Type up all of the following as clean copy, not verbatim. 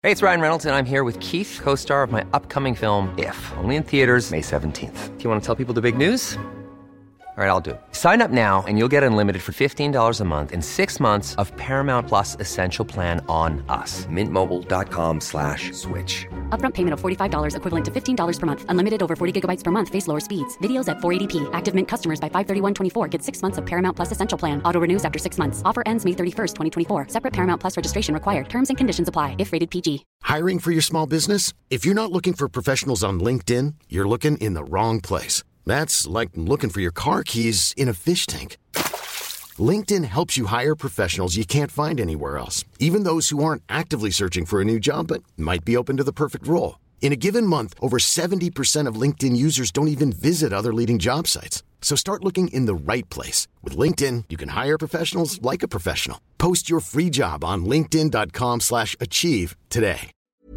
Hey, it's Ryan Reynolds, and I'm here with Keith, co-star of my upcoming film, If, only in theaters May 17th. Do you want to tell people the big news? All right, I'll do it. Sign up now and you'll get unlimited for $15 a month and 6 months of Paramount Plus Essential Plan on us. Mintmobile.com/switch. Upfront payment of $45 equivalent to $15 per month. Unlimited over 40 gigabytes per month. Face lower speeds. Videos at 480p. Active Mint customers by 531.24 get 6 months of Paramount Plus Essential Plan. Auto renews after 6 months. Offer ends May 31st, 2024. Separate Paramount Plus registration required. Terms and conditions apply if rated PG. Hiring for your small business? If you're not looking for professionals on LinkedIn, you're looking in the wrong place. That's like looking for your car keys in a fish tank. LinkedIn helps you hire professionals you can't find anywhere else, even those who aren't actively searching for a new job but might be open to the perfect role. In a given month, over 70% of LinkedIn users don't even visit other leading job sites. So start looking in the right place. With LinkedIn, you can hire professionals like a professional. Post your free job on linkedin.com/achieve today.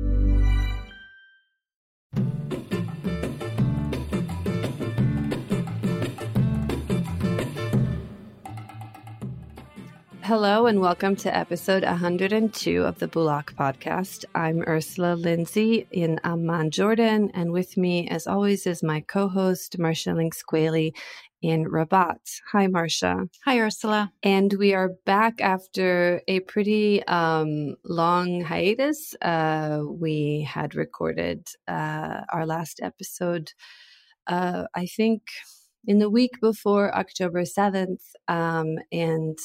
Hello and welcome to episode 102 of the Bulak podcast. I'm Ursula Lindsay in Amman, Jordan, and with me, as always, is my co-host, Marcia Lynx-Quayle in Rabat. Hi, Marcia. Hi, Ursula. And we are back after a pretty long hiatus. We had recorded our last episode, I think, in the week before October 7th, and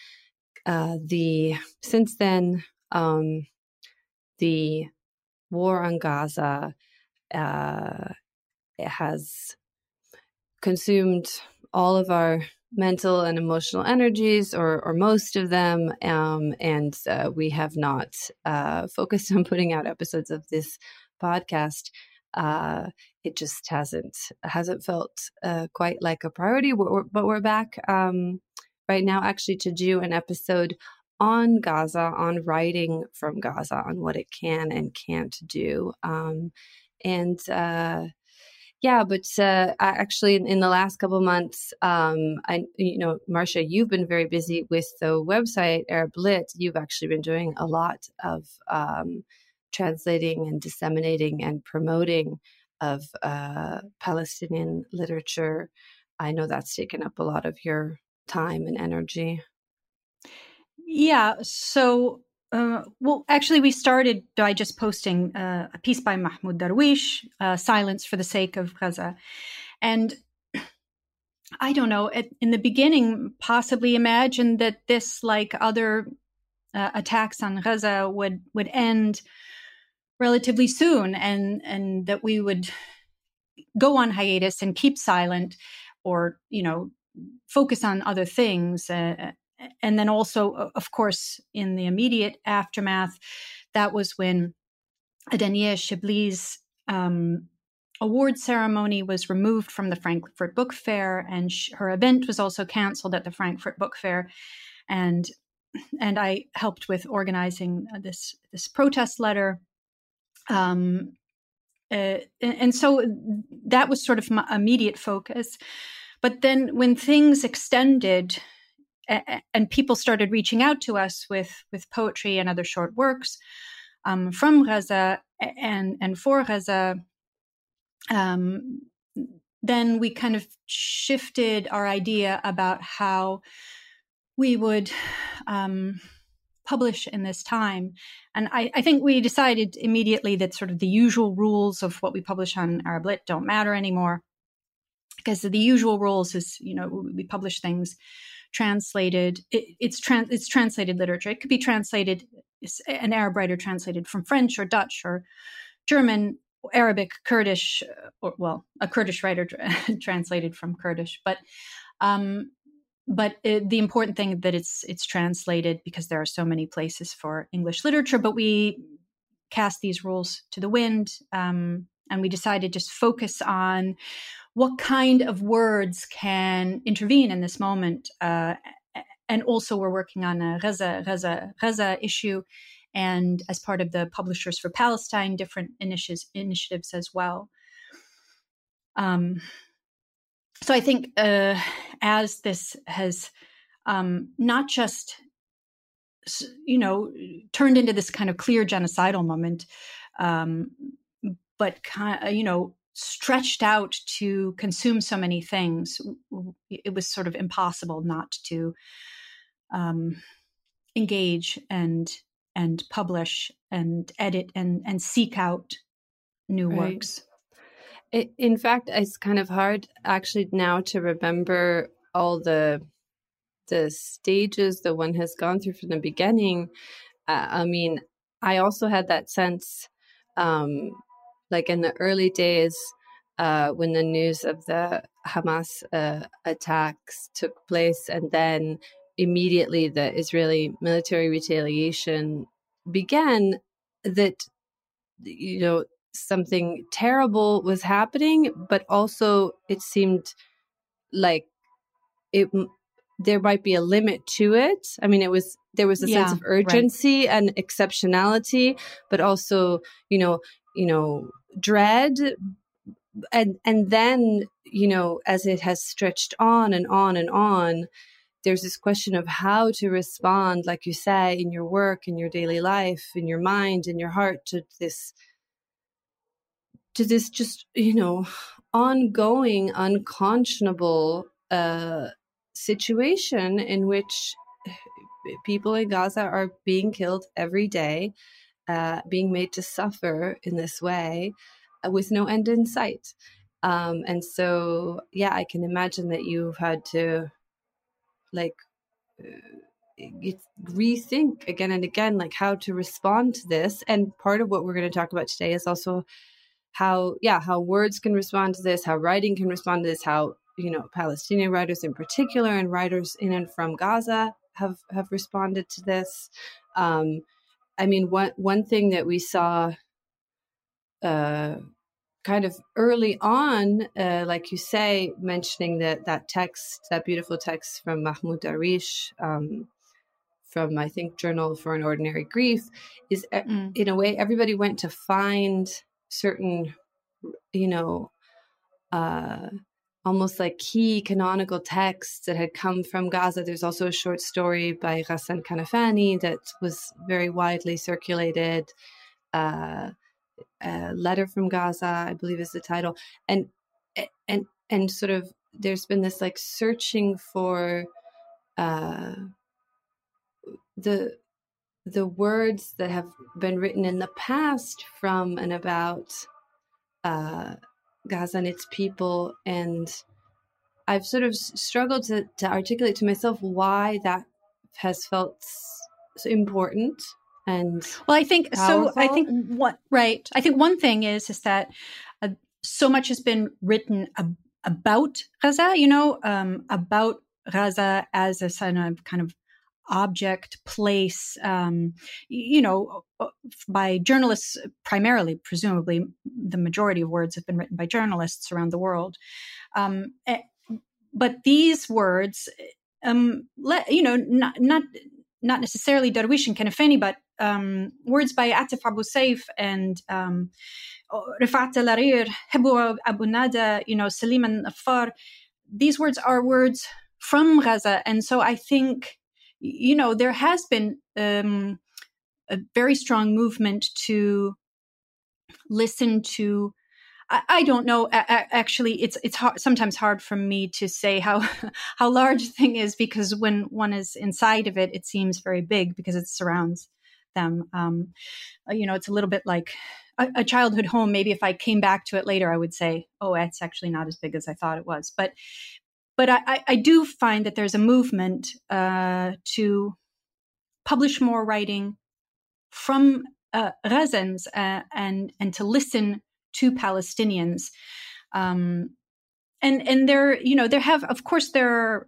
since then, the war on Gaza has consumed all of our mental and emotional energies, or most of them, and we have not focused on putting out episodes of this podcast. It just hasn't felt quite like a priority, but we're back right now, actually, to do an episode on Gaza, on writing from Gaza, on what it can and can't do. Actually, in the last couple of months, Marcia, you've been very busy with the website Arab Lit. You've actually been doing a lot of translating and disseminating and promoting of Palestinian literature. I know that's taken up a lot of your time and energy. Yeah. So, actually, we started by just posting a piece by Mahmoud Darwish, Silence for the Sake of Gaza. And I don't know, in the beginning, possibly imagined that this, like other attacks on Gaza, would end relatively soon, and that we would go on hiatus and keep silent, or, focus on other things. And then also, of course, in the immediate aftermath, that was when Danielle Shibli's award ceremony was removed from the Frankfurt Book Fair, and her event was also canceled at the Frankfurt Book Fair. And I helped with organizing this protest letter. And so that was sort of my immediate focus. But then when things extended and people started reaching out to us with poetry and other short works from Gaza and for Gaza, then we kind of shifted our idea about how we would publish in this time. And I think we decided immediately that sort of the usual rules of what we publish on Arab Lit don't matter anymore. Because the usual rules is, we publish things translated. It's translated literature. It could be translated, an Arab writer translated from French or Dutch or German, Arabic, Kurdish, a Kurdish writer translated from Kurdish. But the important thing that it's translated, because there are so many places for English literature. But we cast these rules to the wind, and we decided to just focus on what kind of words can intervene in this moment. And also we're working on a Gaza issue, and as part of the Publishers for Palestine, different initiatives as well. So I think as this has not just turned into this kind of clear genocidal moment, but stretched out to consume so many things. It was sort of impossible not to engage and publish and edit and seek out new works. In fact, it's kind of hard actually now to remember all the stages that one has gone through from the beginning. I mean, I also had that sense, like in the early days, when the news of the Hamas attacks took place, and then immediately the Israeli military retaliation began, that, something terrible was happening, but also it seemed like there might be a limit to it. I mean, there was a sense of urgency and exceptionality, but also, dread. And then, as it has stretched on and on and on, there's this question of how to respond, like you say, in your work, in your daily life, in your mind, in your heart, to this just, ongoing, unconscionable situation in which people in Gaza are being killed every day, being made to suffer in this way with no end in sight. And so, I can imagine that you've had to rethink again and again, like how to respond to this. And part of what we're going to talk about today is also how words can respond to this, how writing can respond to this, how, Palestinian writers in particular and writers in and from Gaza have responded to this. I mean, one thing that we saw kind of early on, like you say, mentioning that text, that beautiful text from Mahmoud Darwish, from, I think, Journal for an Ordinary Grief, is in a way everybody went to find certain, almost like key canonical texts that had come from Gaza. There's also a short story by Ghassan Kanafani that was very widely circulated. Letter from Gaza, I believe, is the title, and sort of there's been this like searching for the words that have been written in the past from and about Gaza and its people, and I've sort of struggled to articulate to myself why that has felt so important. And I think powerful. So. I think one thing is that so much has been written about Gaza. About Gaza as a kind of object, place. By journalists primarily. Presumably, the majority of words have been written by journalists around the world. But these words, not necessarily Darwish and Kanafani, but words by Atif Abu Saif and Rifat al-Arir, Hebu Abu Nada, Salim al-Affar. These words are words from Gaza. And so I think, there has been a very strong movement to listen to. I don't know. Actually, it's hard, sometimes hard for me to say how large the thing is, because when one is inside of it, it seems very big because it surrounds them. It's a little bit like a childhood home. Maybe if I came back to it later, I would say, "Oh, it's actually not as big as I thought it was." But I do find that there's a movement to publish more writing from Gazans and to listen to Palestinians, and there are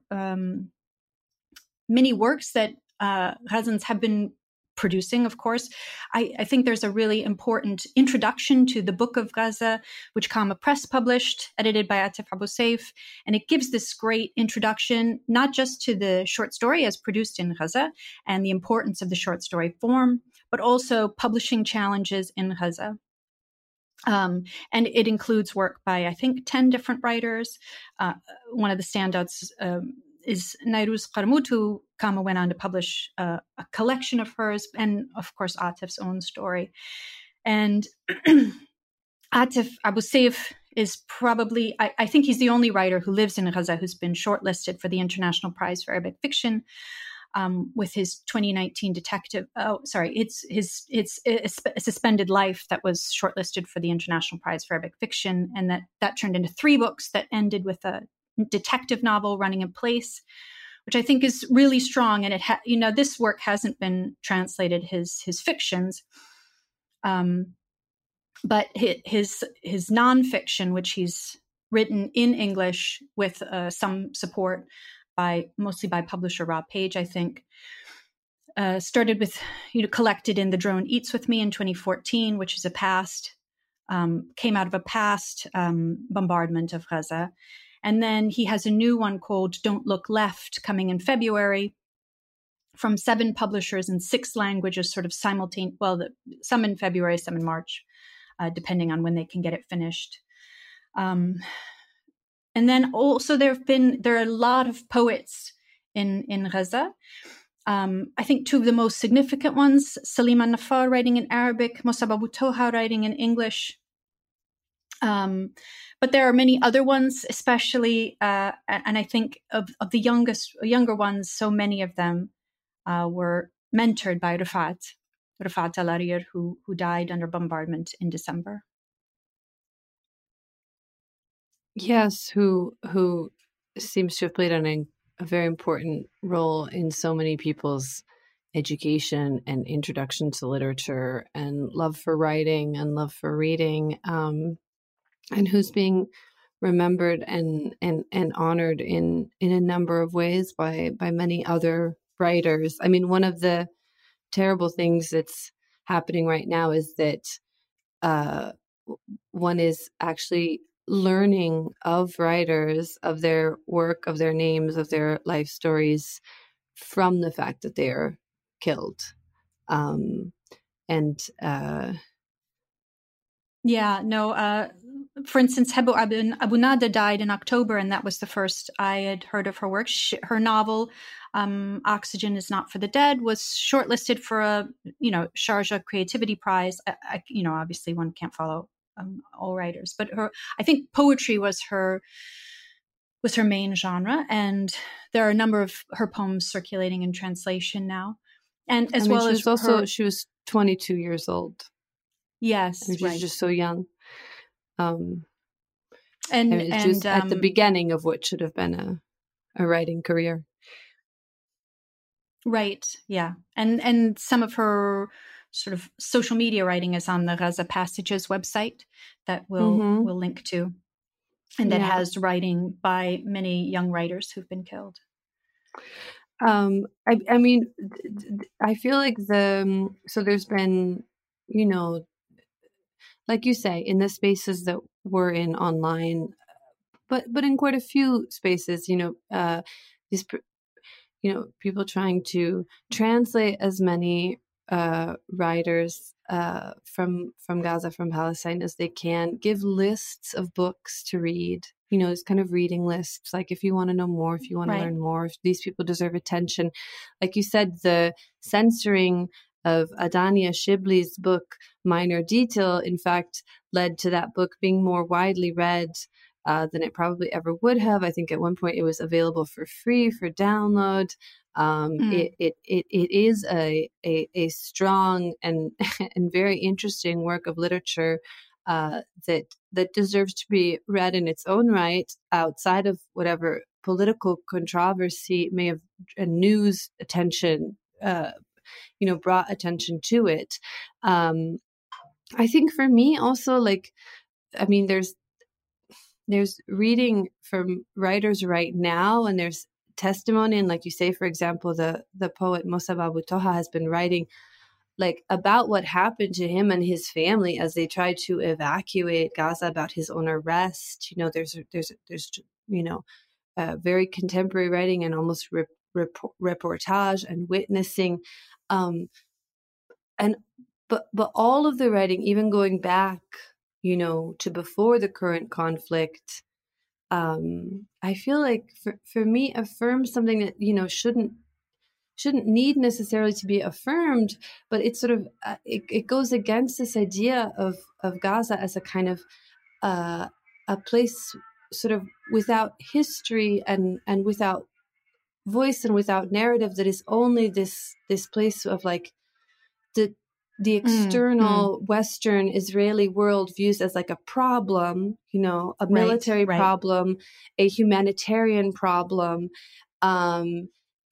many works that Gazans have been producing. Of course, I think there's a really important introduction to the Book of Gaza, which Kama Press published, edited by Atif Abu Saif, and it gives this great introduction not just to the short story as produced in Gaza and the importance of the short story form, but also publishing challenges in Gaza. And it includes work by, I think, 10 different writers. One of the standouts is Nairuz Qarmout, who Kama went on to publish a collection of hers, and of course Atif's own story. And Atif Abu Saif is probably, I think he's the only writer who lives in Gaza who's been shortlisted for the International Prize for Arabic Fiction, with his 2019 it's a Suspended Life that was shortlisted for the International Prize for Arabic Fiction, and that turned into 3 books that ended with a detective novel, Running in Place, which I think is really strong. And this work hasn't been translated, his fictions, but his nonfiction, which he's written in English with some support mostly by publisher Rob Page, I think, started with, collected in The Drone Eats With Me in 2014, which is came out of a past bombardment of Gaza. And then he has a new one called Don't Look Left coming in February from 7 publishers in 6 languages, sort of simultaneous. Well, some in February, some in March, depending on when they can get it finished. And then also there are a lot of poets in Gaza. I think 2 of the most significant ones, Salima Nafar writing in Arabic, Musab Abu Toha writing in English. But there are many other ones, especially, and I think of the younger ones, so many of them were mentored by Rafat Al-Arir, who died under bombardment in December. Yes, who seems to have played a very important role in so many people's education and introduction to literature and love for writing and love for reading, and who's being remembered and honored in a number of ways by many other writers. I mean, one of the terrible things that's happening right now is that one is actually learning of writers, of their work, of their names, of their life stories from the fact that they are killed. For instance, Hebo Abu Nada died in October, and that was the first I had heard of her work. Her novel, Oxygen is Not for the Dead, was shortlisted for a Sharjah Creativity Prize. Obviously one can't follow all writers, but I think poetry was her main genre, and there are a number of her poems circulating in translation now. And she was 22 years old. Yes, and she's right. just so young. At the beginning of what should have been a writing career. Right. Yeah. And some of her sort of social media writing is on the Gaza Passages website that we'll link to, and that has writing by many young writers who've been killed. I mean, I feel like so there's been, like you say, in the spaces that we're in online, but in quite a few spaces, these, people trying to translate as many writers from Gaza, from Palestine as they can, give lists of books to read, this kind of reading lists, like if you want to know more, if you want to learn more, if these people deserve attention. Like you said, the censoring of Adania Shibli's book, Minor Detail, in fact, led to that book being more widely read than it probably ever would have. I think at one point it was available for free for download. It is a strong and and very interesting work of literature that deserves to be read in its own right, outside of whatever political controversy may have news attention brought attention to it. I think for me also, there's reading from writers right now, and there's testimony, and like you say, for example, the poet Musab Abu Toha has been writing about what happened to him and his family as they tried to evacuate Gaza, about his own arrest. There's very contemporary writing and almost reportage and witnessing, but all of the writing, even going back, to before the current conflict, I feel like for me, affirms something that, shouldn't need necessarily to be affirmed, but it's sort of it goes against this idea of Gaza as a kind of a place sort of without history and without voice and without narrative, that is only this place of like the external Western Israeli world views as like a problem, a military problem, a humanitarian problem, and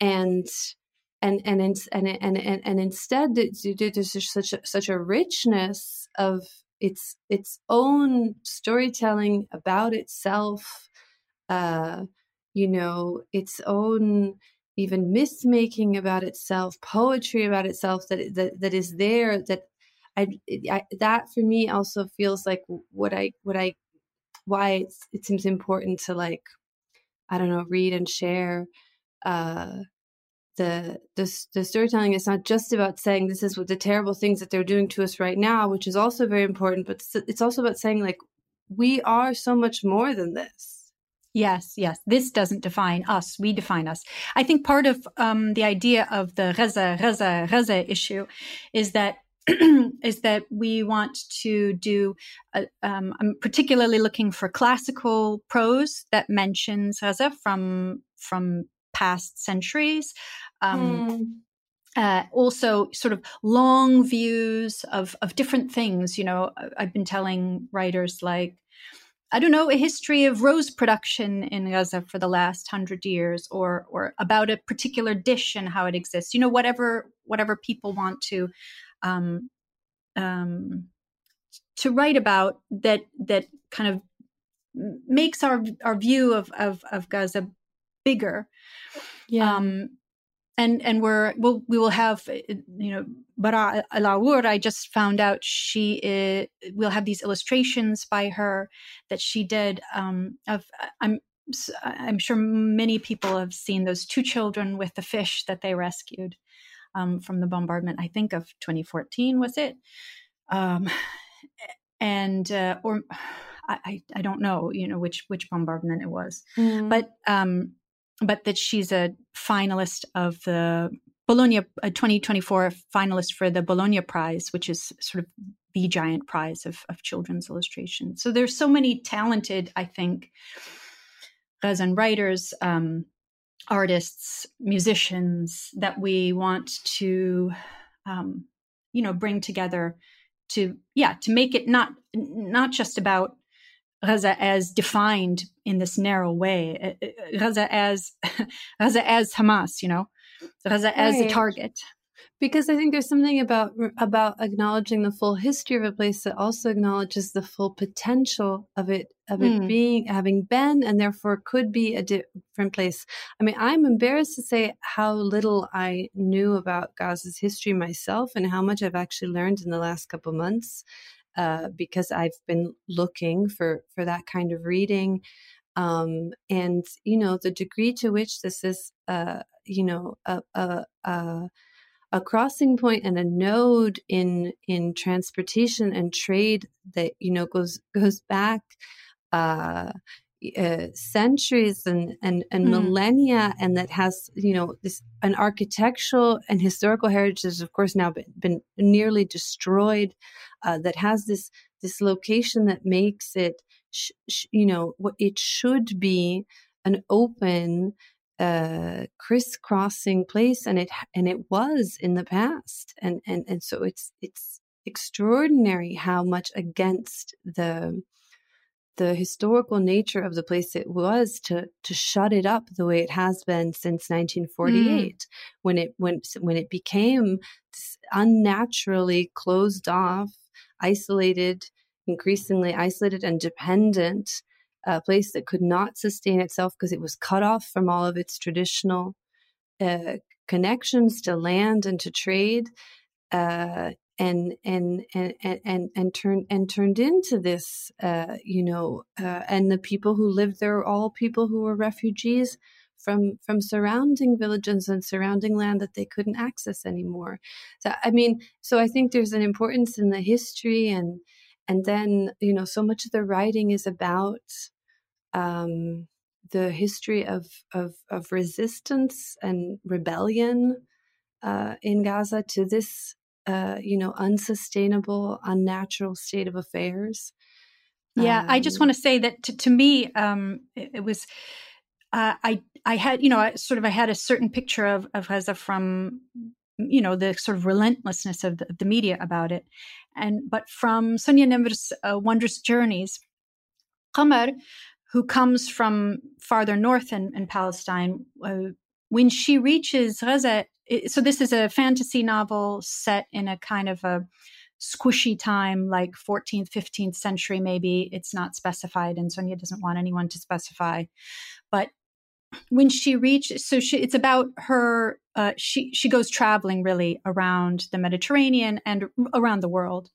instead there's such a richness of its own storytelling about itself, its own even myth making about itself, poetry about itself that is there. That that for me also feels like why it seems important to, like, I don't know, read and share. The storytelling is not just about saying this is what the terrible things that they're doing to us right now, which is also very important, but it's also about saying, like, we are so much more than this. Yes. This doesn't define us. We define us. I think part of the idea of the Gaza issue is that we want to do. I'm particularly looking for classical prose that mentions Gaza from past centuries. Also sort of long views of different things. I've been telling writers, like, I don't know, a history of rose production in Gaza for the last 100 years, or about a particular dish and how it exists. Whatever people want to write about that kind of makes our view of Gaza bigger. Yeah. And we will have, Bara Al-Awur, I just found out we'll have these illustrations by her that she did I'm sure many people have seen those two children with the fish that they rescued from the bombardment, I think of 2014, was it? Or I don't know, which bombardment it was, but that she's a finalist of the Bologna, a 2024 finalist for the Bologna Prize, which is sort of the giant prize of children's illustration. So there's so many talented, I think, Gazan writers, artists, musicians that we want to, bring together to make it not just about Gaza as defined in this narrow way, Gaza as Hamas, Gaza as a target. Because I think there's something about acknowledging the full history of a place that also acknowledges the full potential of it having been, and therefore could be a different place. I mean, I'm embarrassed to say how little I knew about Gaza's history myself, and how much I've actually learned in the last couple months. Because I've been looking for that kind of reading. And, the degree to which this is, a crossing point and a node in transportation and trade that, goes back centuries and millennia, and that has, an architectural and historical heritage that's, of course, now been nearly destroyed, that has this location that makes it, what it should be, an open, crisscrossing place, and it was in the past, and so it's extraordinary how much against the historical nature of the place it was to shut it up the way it has been since 1948, when it became this unnaturally closed off, isolated, increasingly isolated and dependent place that could not sustain itself because it was cut off from all of its traditional connections to land and to trade, and turned into this, and the people who lived there are all people who were refugees from surrounding villages and surrounding land that they couldn't access anymore. So I think there's an importance in the history, and then so much of the writing is about the history of resistance and rebellion in Gaza to this, unsustainable, unnatural state of affairs. Yeah, I just want to say that to me, it was, I had, I had a certain picture of Gaza from, the sort of relentlessness of the media about it. But from Sonia Nemer's Wondrous Journeys, Qamar, who comes from farther north in Palestine, when she reaches Gaza, so this is a fantasy novel set in a kind of a squishy time, like 14th, 15th century, maybe. It's not specified, and Sonia doesn't want anyone to specify. But when she reaches, it's about her, she goes traveling really around the Mediterranean and around the world.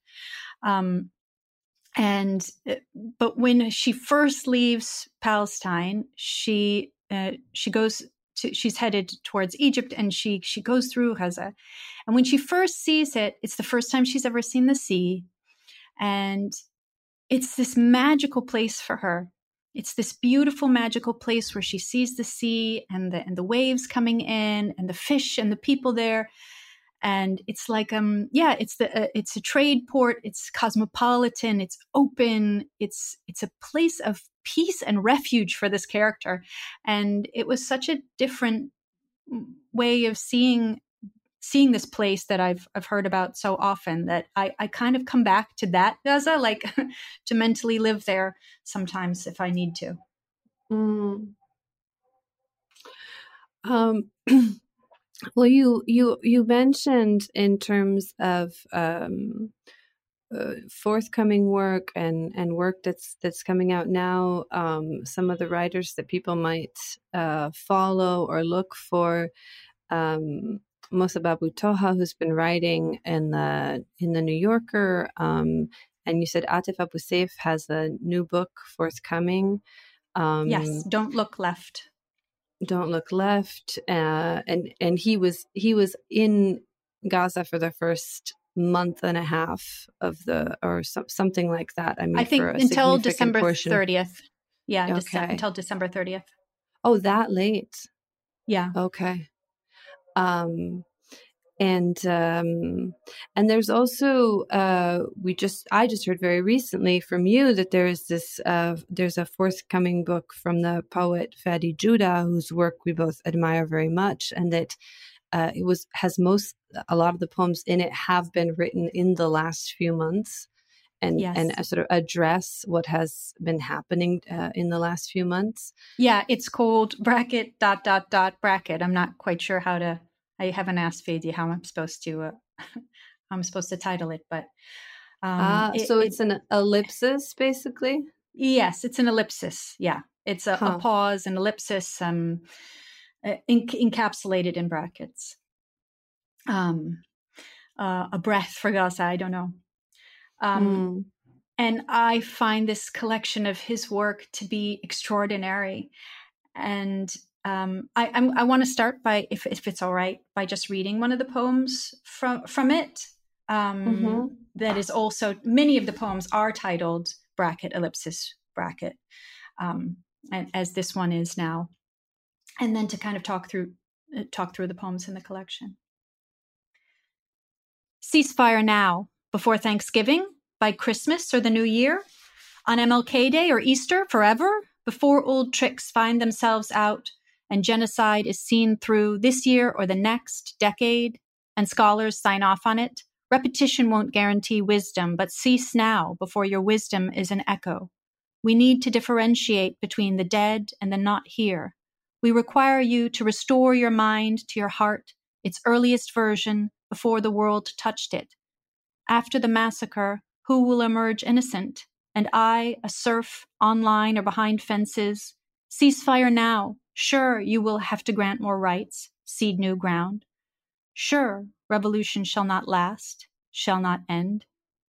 But when she first leaves Palestine, she's headed towards Egypt, and she goes through Gaza. And when she first sees it, it's the first time she's ever seen the sea. And it's this magical place for her. It's this beautiful, magical place where she sees the sea and the waves coming in and the fish and the people there. And it's like, it's a trade port. It's cosmopolitan. It's open. It's a place of peace and refuge for this character. And it was such a different way of seeing this place that I've heard about so often, that I kind of come back to that Gaza, like to mentally live there sometimes if I need to. Well, you mentioned in terms of forthcoming work and work that's coming out now, some of the writers that people might follow or look for. Musab Abu Toha, who's been writing in the New Yorker, and you said Atif Abu Saif has a new book forthcoming. Yes, Don't Look Left. Don't Look Left, and he was in Gaza for the first month and a half of something like that. I mean, I think for a until December portion. 30th. Yeah, okay. Until December 30th. Oh, that late? Yeah. Okay. And there's also I just heard very recently from you that there's a forthcoming book from the poet Fadi Judah, whose work we both admire very much, and that a lot of the poems in it have been written in the last few months, and yes. and sort of address what has been happening in the last few months. Yeah, it's called bracket ... I'm not quite sure how to. I haven't asked Fadi how I'm supposed to title it, but so it's an ellipsis, basically. Yes, it's an ellipsis. Yeah, it's a pause, an ellipsis, encapsulated in brackets. A breath for Gaza. I don't know. And I find this collection of his work to be extraordinary, and I want to start by, if it's all right, by just reading one of the poems from it. That is also, many of the poems are titled bracket, ellipsis, bracket, and as this one is now, and then to kind of talk through the poems in the collection. Ceasefire now, before Thanksgiving, by Christmas or the New Year, on MLK Day or Easter, forever, before old tricks find themselves out and genocide is seen through this year or the next decade, and scholars sign off on it. Repetition won't guarantee wisdom, but cease now before your wisdom is an echo. We need to differentiate between the dead and the not here. We require you to restore your mind to your heart, its earliest version, before the world touched it. After the massacre, who will emerge innocent? And I, a serf, online or behind fences. Ceasefire now. Sure, you will have to grant more rights, cede new ground. Sure, revolution shall not last, shall not end.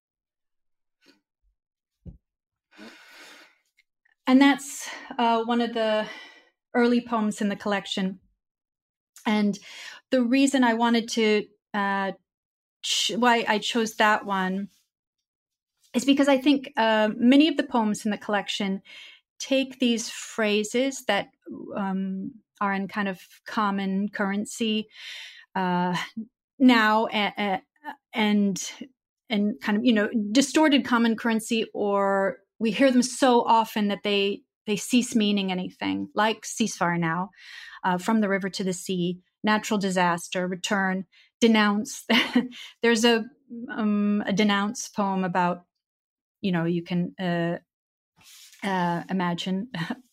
And that's one of the early poems in the collection. And the reason I wanted to, why I chose that one, is because I think many of the poems in the collection take these phrases that are in kind of common currency now and kind of, distorted common currency, or we hear them so often that they cease meaning anything, like ceasefire now, from the river to the sea, natural disaster, return, denounce. There's a denounce poem about, you can imagine,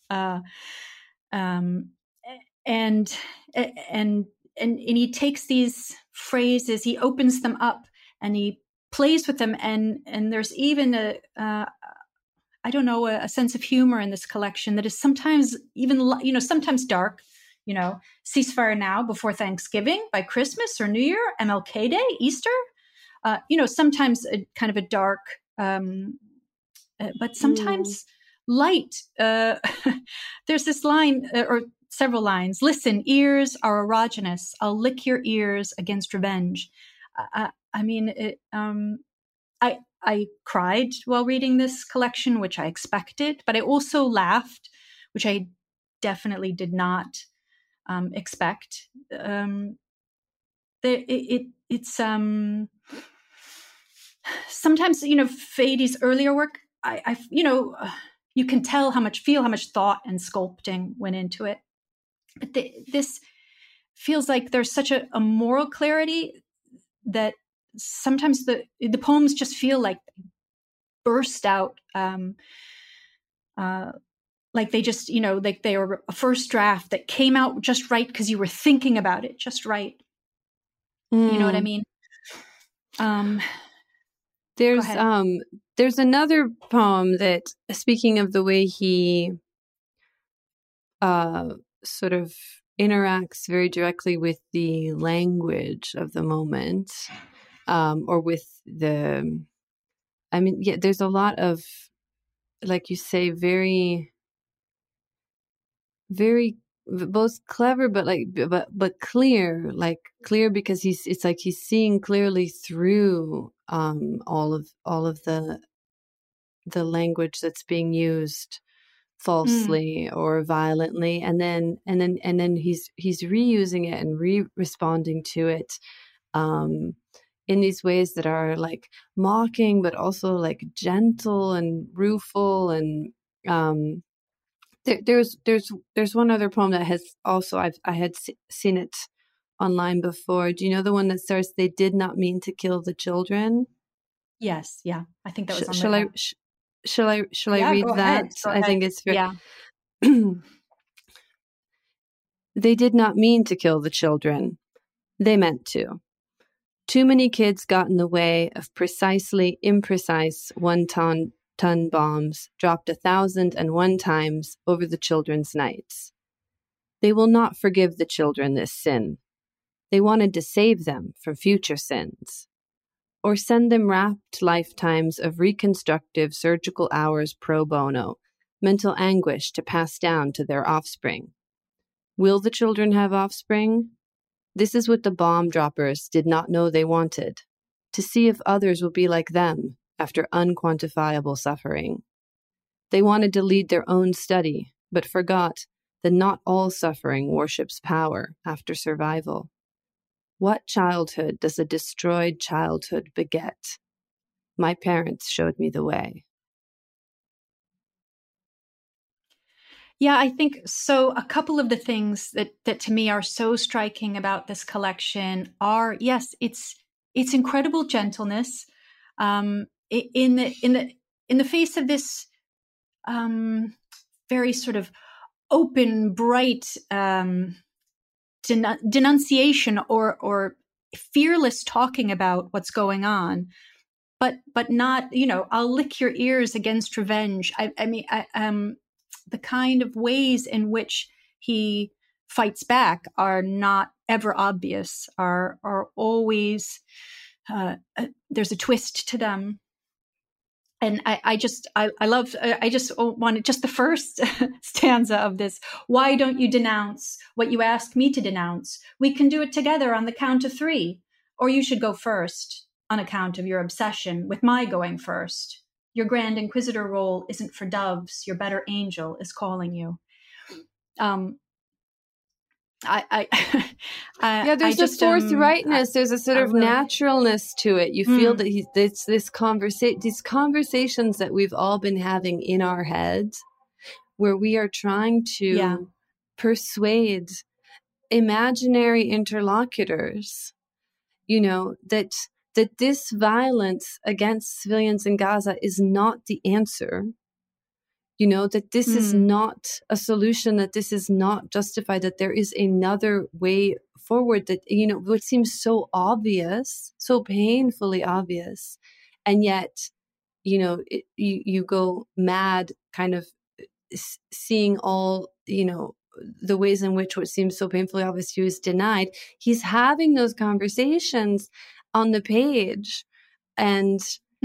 and he takes these phrases, he opens them up, and he plays with them, and there's even a sense of humor in this collection that is sometimes even, sometimes dark. Ceasefire now before Thanksgiving, by Christmas or New Year, MLK Day, Easter. Sometimes a kind of a dark, but sometimes light. There's this line, or several lines. Listen, ears are erogenous. I'll lick your ears against revenge. I cried while reading this collection, which I expected, but I also laughed, which I definitely did not expect. It's sometimes, Feydi's earlier work, you can tell how much thought and sculpting went into it. But this feels like there's such a moral clarity that sometimes the poems just feel like burst out, like they just, like they were a first draft that came out just right because you were thinking about it just right. You know what I mean? There's another poem that, speaking of the way he sort of interacts very directly with the language of the moment, or with there's a lot of, like you say, very, very both clever, but clear, because it's like he's seeing clearly through all of the language that's being used falsely or violently, and then he's reusing it and responding to it in these ways that are like mocking, but also like gentle and rueful. And there's one other poem that has also, I had seen it online before. Do you know the one that starts, "They did not mean to kill the children"? Yes, yeah, I think that was on Shall I read that? I think it's very... Yeah. They did not mean to kill the children. They meant to. Too many kids got in the way of precisely imprecise 1-ton bombs dropped 1,001 times over the children's nights. They will not forgive the children this sin. They wanted to save them from future sins, or send them rapt lifetimes of reconstructive surgical hours pro bono, mental anguish to pass down to their offspring. Will the children have offspring? This is what the bomb droppers did not know they wanted, to see if others will be like them after unquantifiable suffering. They wanted to lead their own study, but forgot that not all suffering worships power after survival. What childhood does a destroyed childhood beget? My parents showed me the way. Yeah, I think so. A couple of the things that to me are so striking about this collection are, yes, it's incredible gentleness in the face of this very sort of open, bright denunciation or fearless talking about what's going on, but not, I'll lick your ears against revenge. The kind of ways in which he fights back are not ever obvious, are always, there's a twist to them. And I just wanted just the first stanza of this. Why don't you denounce what you asked me to denounce? We can do it together on the count of 3, or you should go first on account of your obsession with my going first. your Grand Inquisitor role isn't for doves. Your better angel is calling you. Yeah, there's a forthrightness. There's a sort of naturalness to it. You feel that these conversations that we've all been having in our heads, where we are trying to persuade imaginary interlocutors, that this violence against civilians in Gaza is not the answer. That this is not a solution, that this is not justified, that there is another way forward, that, what seems so obvious, so painfully obvious. And yet, you go mad kind of seeing all, the ways in which what seems so painfully obvious to you is denied. He's having those conversations on the page. And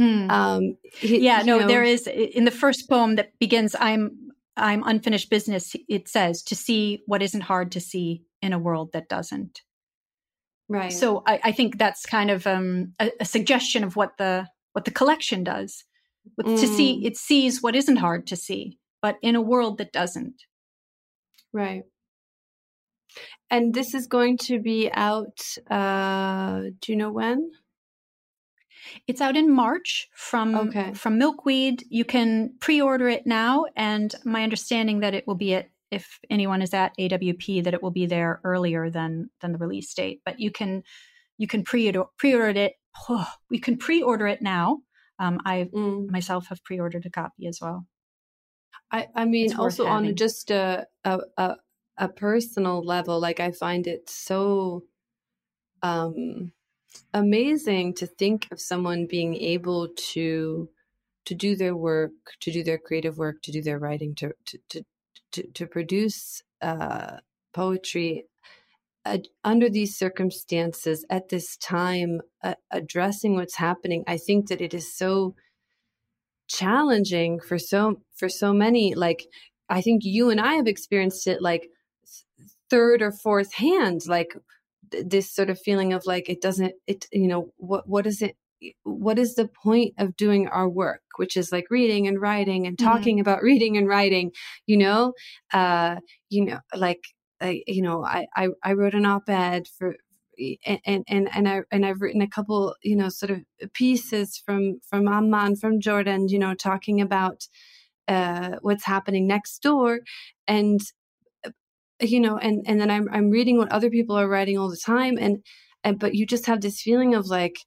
there is, in the first poem that begins, I'm unfinished business, it says, to see what isn't hard to see in a world that doesn't. Right. So I think that's kind of a suggestion of what the collection does. To see, it sees what isn't hard to see, but in a world that doesn't. Right. And this is going to be out, do you know when? It's out in March from Milkweed. You can pre-order it now, and my understanding that it will be if anyone is at AWP, that it will be there earlier than the release date. But you can pre-order it. We can pre-order it now. I myself have pre-ordered a copy as well. I mean, also on just a personal level, like I find it so amazing to think of someone being able to do their work, to do their creative work, to do their writing, to produce poetry under these circumstances at this time, addressing what's happening. I think that it is so challenging for so many. Like, I think you and I have experienced it like third or fourth hand, like this sort of feeling of like, what is it? What is the point of doing our work, which is like reading and writing and talking about reading and writing, I wrote an op-ed for, and I've written a couple, sort of pieces from Amman, from Jordan, talking about what's happening next door. And, and then I'm reading what other people are writing all the time. But you just have this feeling of like,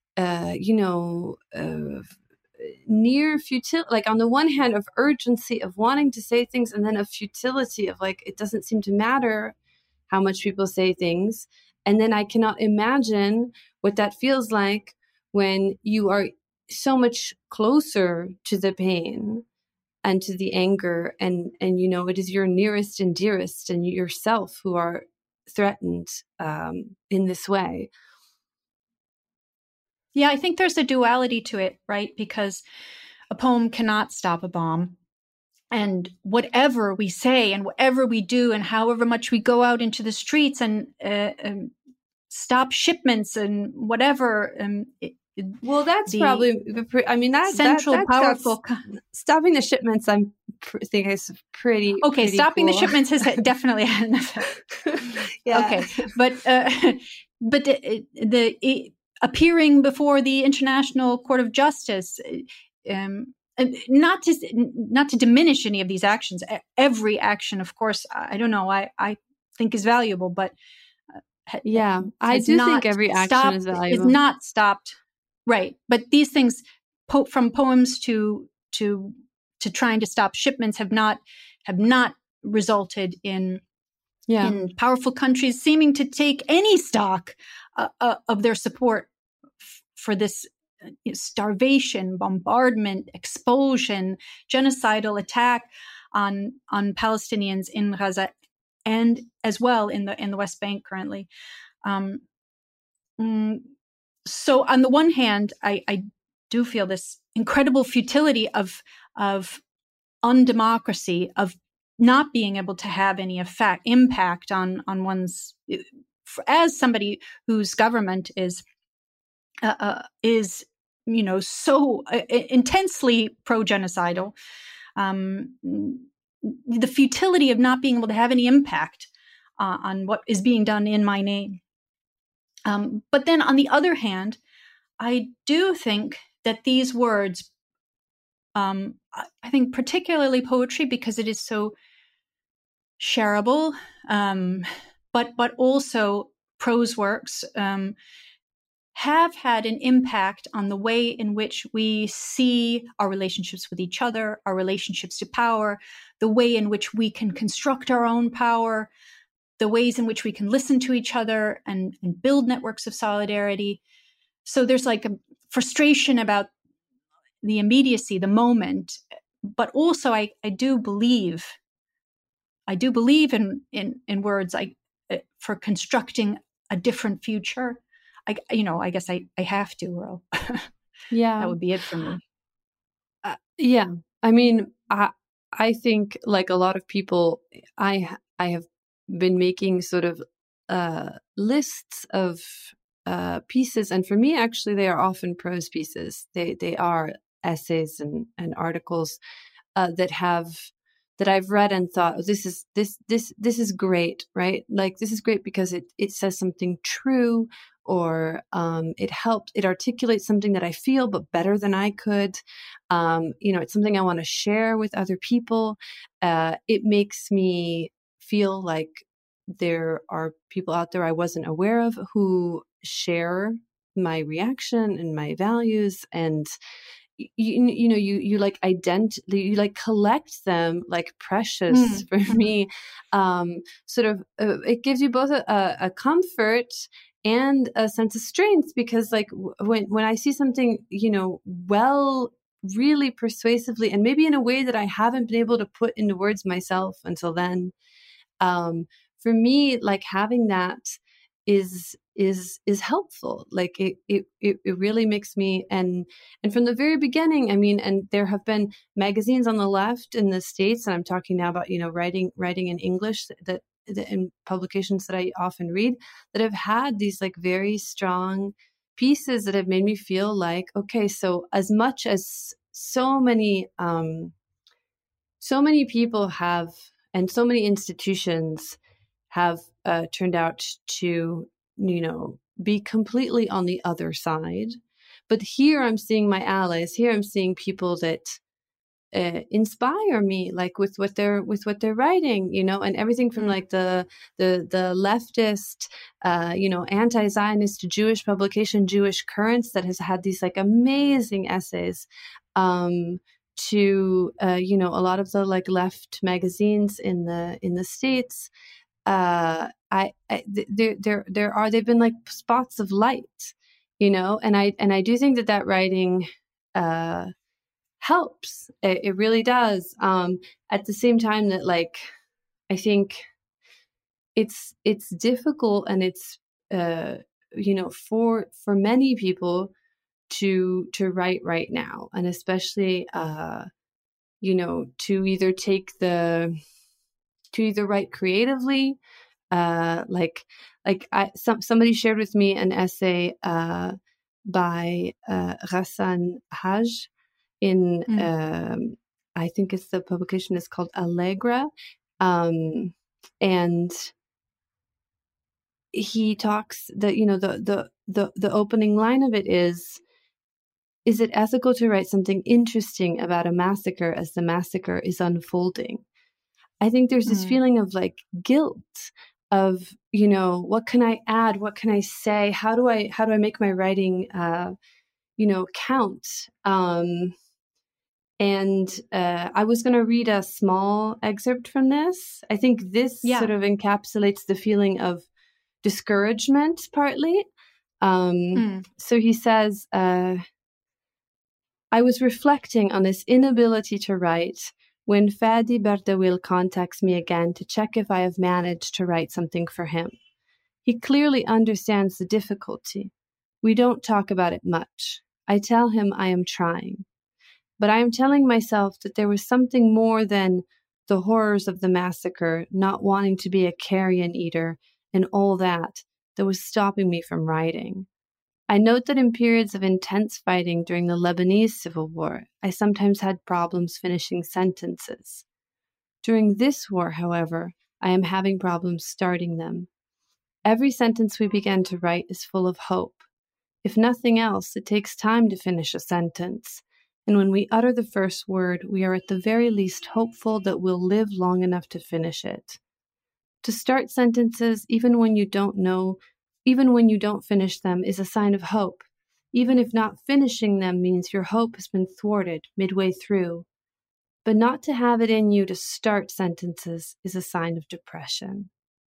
near futility, like on the one hand of urgency of wanting to say things, and then of futility of like, it doesn't seem to matter how much people say things. And then I cannot imagine what that feels like when you are so much closer to the pain and to the anger, and it is your nearest and dearest and yourself who are threatened in this way. Yeah, I think there's a duality to it, right? Because a poem cannot stop a bomb. And whatever we say and whatever we do and however much we go out into the streets and stop shipments and whatever. Well, that's probably, I mean, that's central, powerful. Stopping the shipments, I think is pretty. Okay, pretty stopping cool. the shipments has definitely had an effect. Yeah. Okay, but the appearing before the International Court of Justice, and not to diminish any of these actions. Every action, of course, I don't know. I think is valuable, but I do think every action is valuable. Is not stopped, right? But these things, from poems to trying to stop shipments, have not resulted in powerful countries seeming to take any stock of their support for this starvation, bombardment, expulsion, genocidal attack on Palestinians in Gaza, and as well in the West Bank currently. So on the one hand, I do feel this incredible futility of undemocracy, of not being able to have any impact on one's, as somebody whose government is so intensely pro-genocidal, the futility of not being able to have any impact on what is being done in my name. But then on the other hand, I do think that these words, I think particularly poetry, because it is so shareable, but also prose works, have had an impact on the way in which we see our relationships with each other, our relationships to power, the way in which we can construct our own power, the ways in which we can listen to each other and build networks of solidarity. So there's like a frustration about the immediacy, the moment, but also I do believe in words for constructing a different future. I guess I have to, or Yeah, that would be it for me. Yeah, I mean, I think like a lot of people, I have been making sort of lists of pieces, and for me, actually, they are often prose pieces. They are essays and articles that I've read and thought, oh, this is great, right? Like this is great because it says something true, or it articulates something that I feel, but better than I could. It's something I want to share with other people. It makes me feel like there are people out there I wasn't aware of who share my reaction and my values, and you like you like collect them like precious for me. Sort of it gives you both a comfort and a sense of strength, because like when I see something really persuasively, and maybe in a way that I haven't been able to put into words myself until then, for me, like having that is helpful. Like it really makes me, and from the very beginning, I mean, and there have been magazines on the left in the States, and I'm talking now about writing in English, that in publications that I often read, that have had these like very strong pieces that have made me feel like, okay, so as much as so many people have, and so many institutions have turned out to, be completely on the other side. But here I'm seeing my allies. Here I'm seeing people that inspire me, like with what they're writing, and everything from like the leftist, anti-Zionist Jewish publication, Jewish Currents, that has had these like amazing essays, to a lot of the like left magazines in the States. They've been like spots of light, and I do think that writing helps. It really does. At the same time that like I think it's difficult, and it's for many people to write right now, and especially to either write creatively, somebody shared with me an essay by Ghassan Haj in I think it's the publication is called Allegra, and he talks that the opening line of it is it ethical to write something interesting about a massacre as the massacre is unfolding? I think there's this feeling of like guilt of, what can I add? What can I say? How do I make my writing, count? And I was going to read a small excerpt from this. I think this sort of encapsulates the feeling of discouragement partly. So he says, I was reflecting on this inability to write when Fadi Berdawil contacts me again to check if I have managed to write something for him. He clearly understands the difficulty. We don't talk about it much. I tell him I am trying. But I am telling myself that there was something more than the horrors of the massacre, not wanting to be a carrion eater, and all that was stopping me from writing. I note that in periods of intense fighting during the Lebanese civil war, I sometimes had problems finishing sentences. During this war, however, I am having problems starting them. Every sentence we begin to write is full of hope. If nothing else, it takes time to finish a sentence, and when we utter the first word, we are at the very least hopeful that we'll live long enough to finish it. To start sentences, even when you don't finish them, is a sign of hope, even if not finishing them means your hope has been thwarted midway through. But not to have it in you to start sentences is a sign of depression.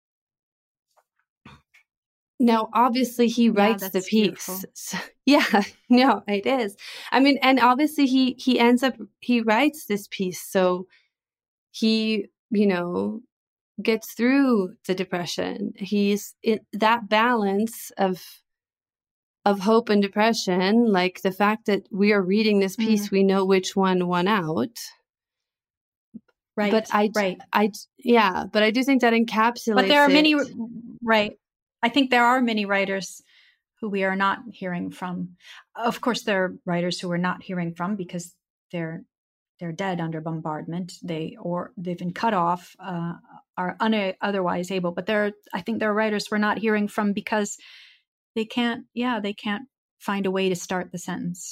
Now, obviously, he writes the piece. Yeah, no, it is. I mean, and obviously he writes this piece, so he, gets through the depression. He's in that balance of hope and depression, like the fact that we are reading this piece, we know which one won out. Right. But I do think that encapsulates. But there are many, right. I think there are many writers who we are not hearing from. Of course, there are writers who we're not hearing from because they're dead under bombardment. They've been cut off, are otherwise able. But I think there are writers we're not hearing from because they can't find a way to start the sentence.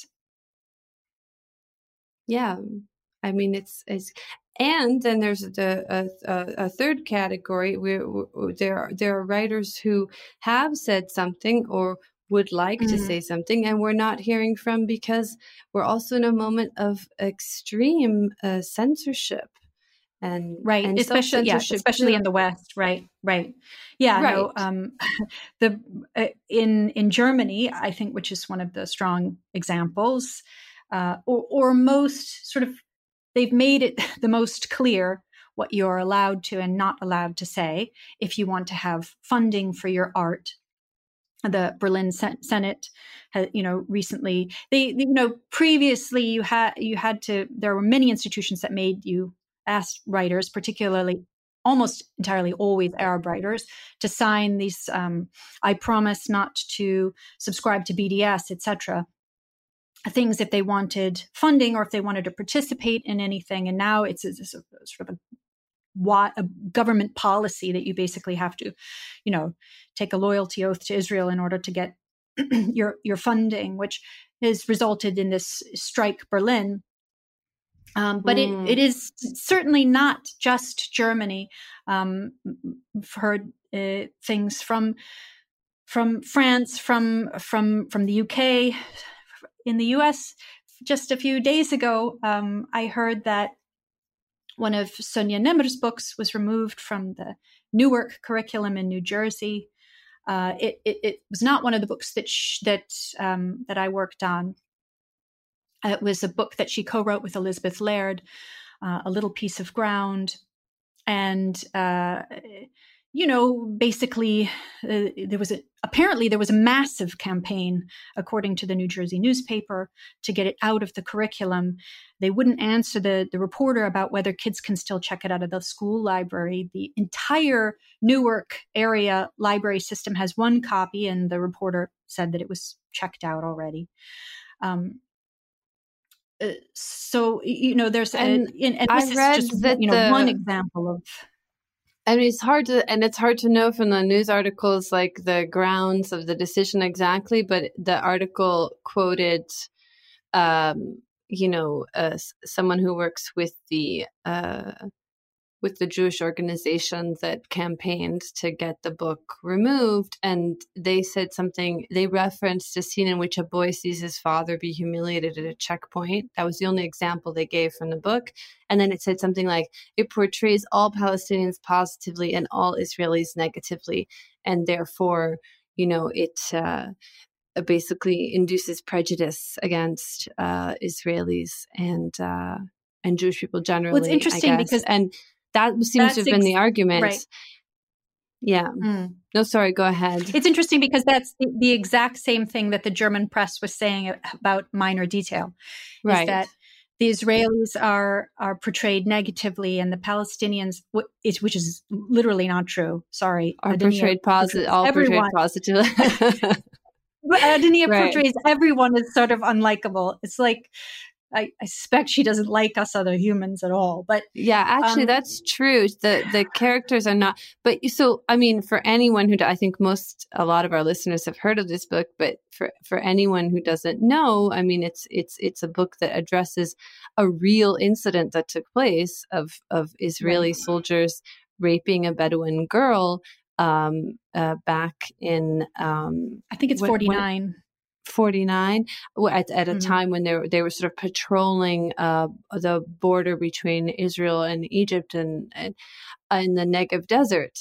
Yeah, I mean it's. And then there's a third category where there are writers who have said something or would like to say something, and we're not hearing from because we're also in a moment of extreme censorship. And especially in the West, right. Yeah, right. No, in Germany, I think, which is one of the strong examples, or most sort of. They've made it the most clear what you're allowed to and not allowed to say if you want to have funding for your art. The Berlin Senate, recently previously you had to. There were many institutions that made you ask writers, particularly almost entirely always Arab writers, to sign these. I promise not to subscribe to BDS, etc. Things if they wanted funding or if they wanted to participate in anything. And now it's sort of a government policy that you basically have to, take a loyalty oath to Israel in order to get your funding, which has resulted in this Strike Berlin. But it is certainly not just Germany. I've heard things from France, from the UK. In the US, just a few days ago, I heard that one of Sonia Nemr's books was removed from the Newark curriculum in New Jersey. It was not one of the books that I worked on. It was a book that she co-wrote with Elizabeth Laird, A Little Piece of Ground. And, basically there was a massive campaign, according to the New Jersey newspaper, to get it out of the curriculum. They wouldn't answer the reporter about whether kids can still check it out of the school library. The entire Newark area library system has one copy, and the reporter said that it was checked out already. So there's and this is just one example of. I mean, it's hard to know from the news articles, like the grounds of the decision exactly, but the article quoted, someone who works with the Jewish organization that campaigned to get the book removed. And they said they referenced a scene in which a boy sees his father be humiliated at a checkpoint. That was the only example they gave from the book. And then it said something like, it portrays all Palestinians positively and all Israelis negatively. And therefore, it basically induces prejudice against Israelis and Jewish people generally. Well, it's interesting because that seems to have been the argument. Right. Yeah. No, sorry, go ahead. It's interesting because that's the exact same thing that the German press was saying about Minor Detail. Right. Is that the Israelis are portrayed negatively and the Palestinians, which is literally not true. Sorry. Are portrayed positively. All portrayed positively. Adenia Right. portrays everyone as sort of unlikable. It's like, I suspect she doesn't like us other humans at all. But yeah, actually, that's true. The characters are not. But so, I mean, for anyone who I think a lot of our listeners have heard of this book, but for anyone who doesn't know, I mean, it's a book that addresses a real incident that took place of Israeli soldiers raping a Bedouin girl back in I think it's 49. 49 at a time when they were sort of patrolling the border between Israel and Egypt and in the Negev desert,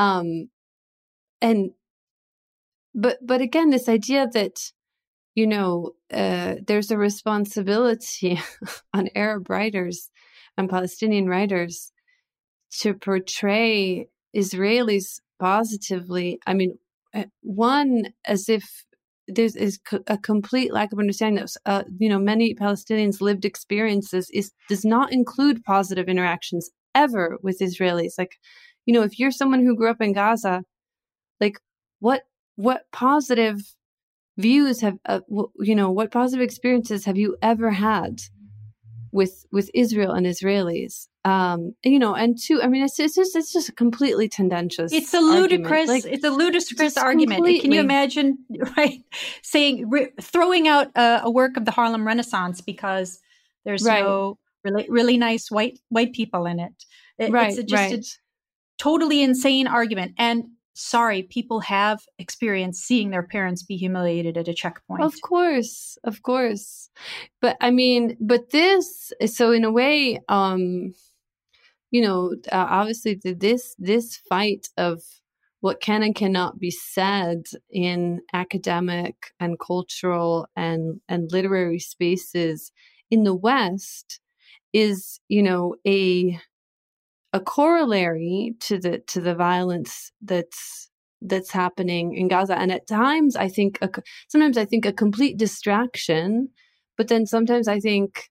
but again, this idea that there's a responsibility on Arab writers and Palestinian writers to portray Israelis positively. I mean, one, as if there's a complete lack of understanding that many Palestinians' lived experiences does not include positive interactions ever with Israelis. Like, if you're someone who grew up in Gaza, like what positive views have what positive experiences have you ever had with Israel and Israelis? And two, I mean, it's just a completely tendentious. It's a ludicrous. It's a ludicrous argument. Completely. Can you imagine, right? Throwing out a work of the Harlem Renaissance because there's no really nice white people in it. It's just a totally insane argument. And sorry, people have experienced seeing their parents be humiliated at a checkpoint. Of course. But I mean, this, so in a way, obviously this fight of what can and cannot be said in academic and cultural and literary spaces in the West is, a corollary to the violence that's happening in Gaza, and at times sometimes I think a complete distraction, but then sometimes I think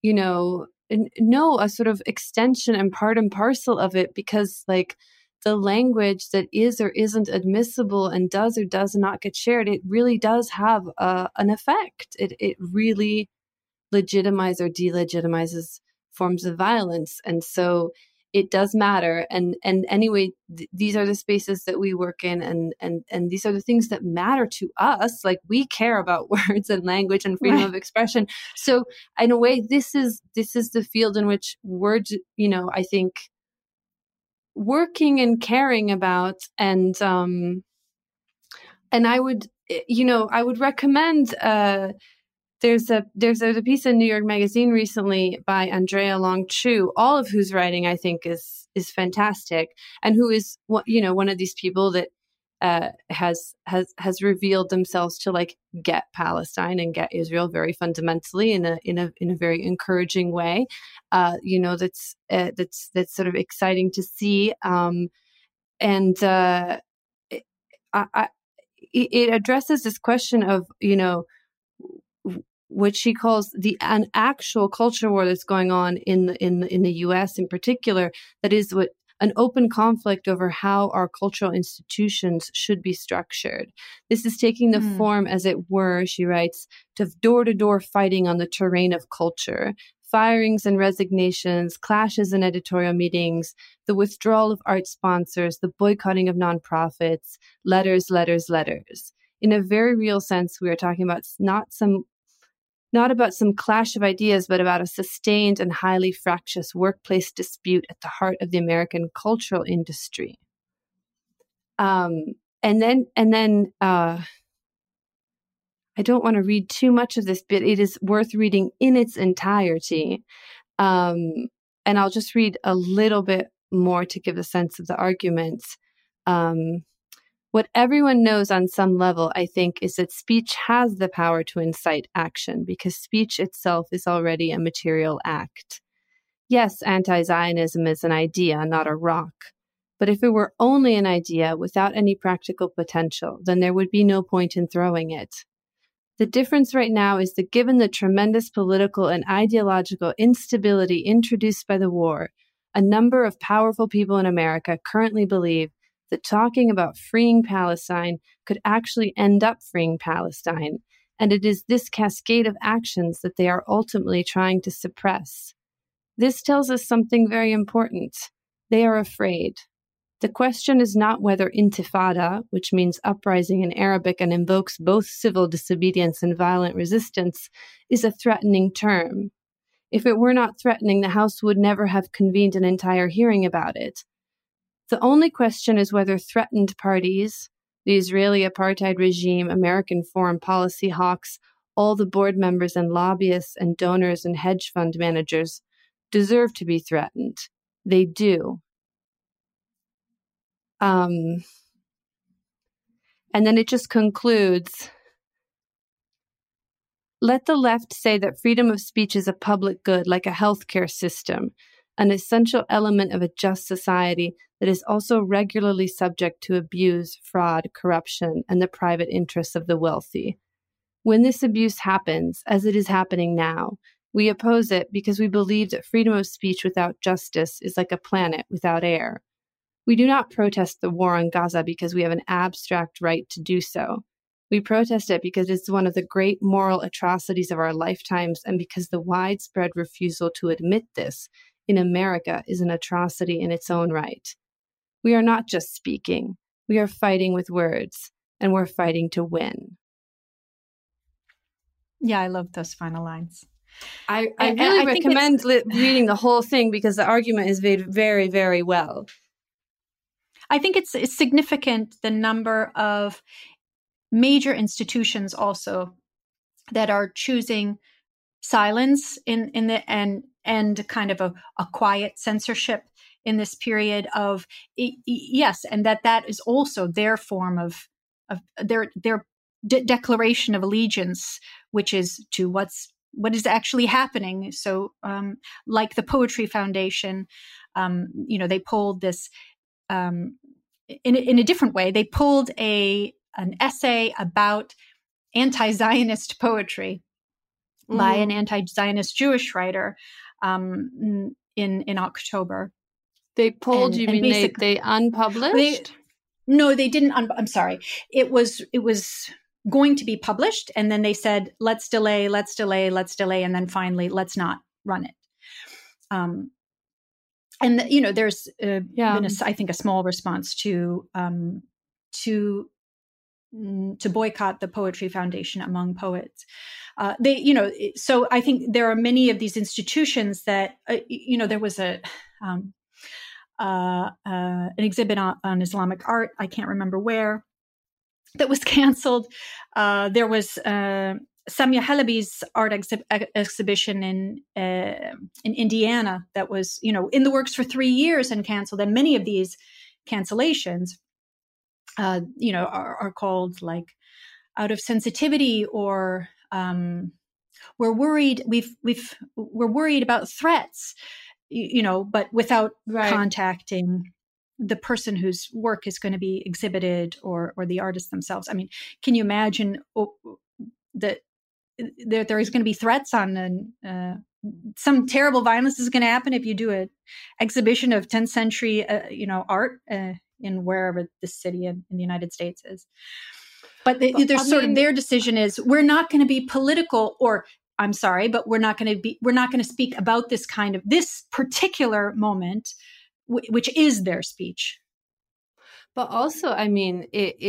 a sort of extension and part and parcel of it, because like the language that is or isn't admissible and does or does not get shared, it really does have an effect. It really legitimizes or delegitimizes forms of violence, and so it does matter. And anyway, these are the spaces that we work in, and these are the things that matter to us. Like, we care about words and language and freedom of expression. So in a way, this is the field in which words, I think, working and caring about, and I would recommend. There's a piece in New York Magazine recently by Andrea Long Chu, all of whose writing I think is fantastic, and who is one of these people that has revealed themselves to like get Palestine and get Israel very fundamentally in a very encouraging way. That's sort of exciting to see, and it addresses this question of what she calls an actual culture war that's going on in the U.S. in particular, that is an open conflict over how our cultural institutions should be structured. This is taking the form, as it were, she writes, of door-to-door fighting on the terrain of culture, firings and resignations, clashes in editorial meetings, the withdrawal of art sponsors, the boycotting of nonprofits, letters. In a very real sense, we are talking about not about some clash of ideas, but about a sustained and highly fractious workplace dispute at the heart of the American cultural industry. And then I don't want to read too much of this, but it is worth reading in its entirety. And I'll just read a little bit more to give a sense of the arguments. What everyone knows on some level, I think, is that speech has the power to incite action, because speech itself is already a material act. Yes, anti-Zionism is an idea, not a rock. But if it were only an idea without any practical potential, then there would be no point in throwing it. The difference right now is that given the tremendous political and ideological instability introduced by the war, a number of powerful people in America currently believe that talking about freeing Palestine could actually end up freeing Palestine, and it is this cascade of actions that they are ultimately trying to suppress. This tells us something very important. They are afraid. The question is not whether intifada, which means uprising in Arabic and invokes both civil disobedience and violent resistance, is a threatening term. If it were not threatening, the House would never have convened an entire hearing about it. The only question is whether threatened parties, the Israeli apartheid regime, American foreign policy hawks, all the board members and lobbyists and donors and hedge fund managers, deserve to be threatened. They do. And then it just concludes, let the left say that freedom of speech is a public good, like a healthcare system, an essential element of a just society that is also regularly subject to abuse, fraud, corruption, and the private interests of the wealthy. When this abuse happens, as it is happening now, we oppose it because we believe that freedom of speech without justice is like a planet without air. We do not protest the war on Gaza because we have an abstract right to do so. We protest it because it's one of the great moral atrocities of our lifetimes, and because the widespread refusal to admit this in America is an atrocity in its own right. We are not just speaking. We are fighting with words, and we're fighting to win. Yeah, I love those final lines. I really recommend reading the whole thing because the argument is made very, very well. I think it's significant, the number of major institutions also that are choosing silence in the and kind of a quiet censorship in this period of, yes, and that is also their form of their declaration of allegiance, which is to what is actually happening. So like the Poetry Foundation, they pulled this in a different way. They pulled an essay about anti-Zionist poetry by an anti-Zionist Jewish writer in October. They pulled, you mean they unpublished? No, they didn't. I'm sorry. It was going to be published, and then they said, let's delay, and then finally, let's not run it. And there's been I think a small response to boycott the Poetry Foundation among poets. So I think there are many of these institutions that there was an exhibit on Islamic art. I can't remember where, that was canceled. There was Samia Halabi's art exhibition in Indiana that was, in the works for 3 years and canceled. And many of these cancellations, are called like out of sensitivity, or we're worried. We're worried about threats, but without contacting the person whose work is going to be exhibited or the artist themselves. I mean, can you imagine that there is going to be threats on some terrible violence is going to happen if you do an exhibition of 10th century, art in wherever the city in the United States is. But their decision is, we're not going to be political, or I'm sorry, but we're not going to speak about this particular moment, which is their speech. But also, I mean,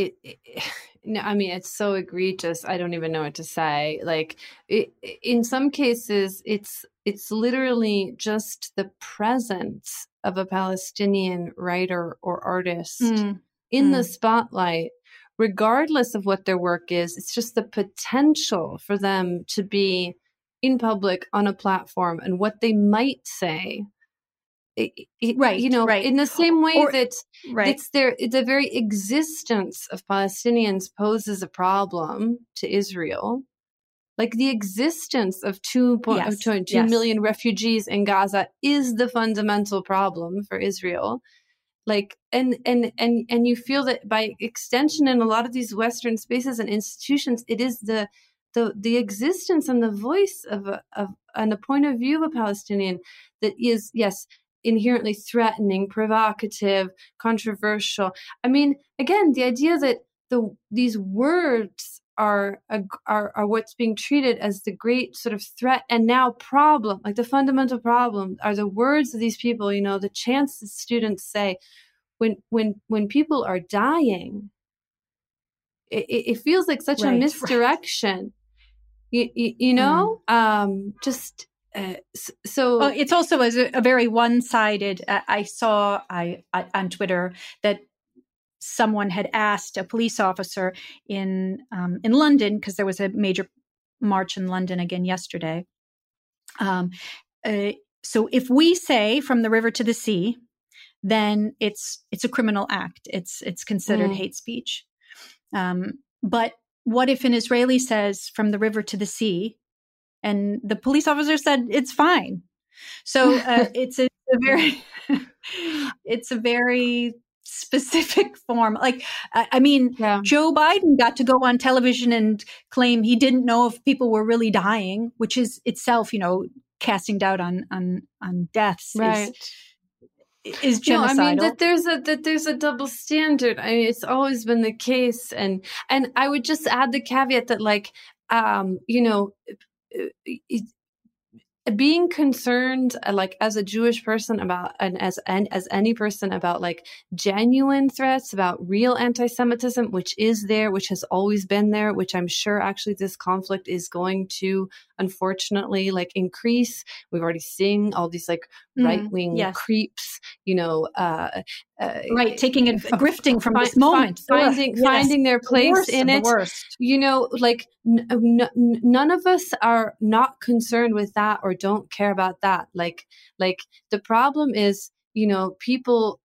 it's so egregious. I don't even know what to say. Like, in some cases, it's literally just the presence of a Palestinian writer or artist in the spotlight, regardless of what their work is. It's just the potential for them to be in public on a platform and what they might say. In the same way it's the very existence of Palestinians poses a problem to Israel. Like, the existence of 2 million refugees in Gaza is the fundamental problem for Israel. Like, and you feel that by extension, in a lot of these Western spaces and institutions, it is the existence and the voice of and the point of view of a Palestinian that is, yes, inherently threatening, provocative, controversial. I mean, again, the idea that these words are what's being treated as the great sort of threat and now problem, like the fundamental problem are the words of these people. The chants that students say when people are dying, it feels like such a misdirection. Just. So it's also a very one-sided. I saw on Twitter that someone had asked a police officer in London, because there was a major march in London again yesterday. So if we say from the river to the sea, then it's a criminal act. It's considered hate speech. But what if an Israeli says from the river to the sea, and the police officer said it's fine? So it's a very it's a very specific form. Like, I mean, Joe Biden got to go on television and claim he didn't know if people were really dying, which is itself, casting doubt on deaths. Right. Is genocidal. I mean that there's a double standard. I mean, it's always been the case, and I would just add the caveat that, like, being concerned, like, as a Jewish person about, and as any person, about like genuine threats, about real anti-Semitism, which is there, which has always been there, which I'm sure actually this conflict is going to, unfortunately, like, increase. We've already seen all these like right-wing creeps, taking and grifting from this moment, finding their place in it. Like none of us are not concerned with that or don't care about that. Like the problem is, people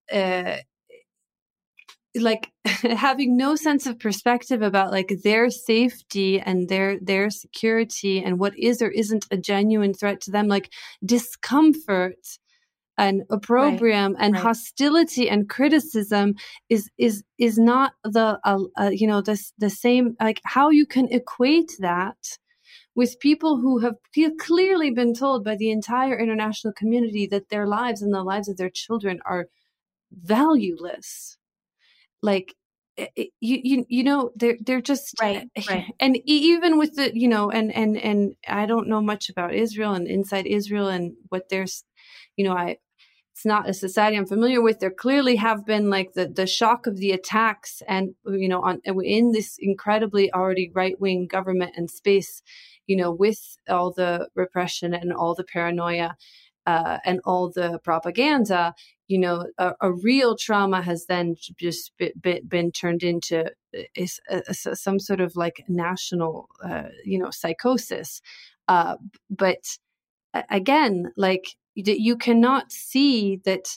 like having no sense of perspective about like their safety and their security and what is or isn't a genuine threat to them, like discomfort and opprobrium and hostility and criticism is not the same. Like, how you can equate that with people who have clearly been told by the entire international community that their lives and the lives of their children are valueless. Like, they're just right. And even with the, and I don't know much about Israel and inside Israel and what there's, it's not a society I'm familiar with. There clearly have been like the shock of the attacks and, in this incredibly already right-wing government and space, with all the repression and all the paranoia and all the propaganda, a real trauma has then just been turned into some sort of like national, psychosis. But again, like, you cannot see that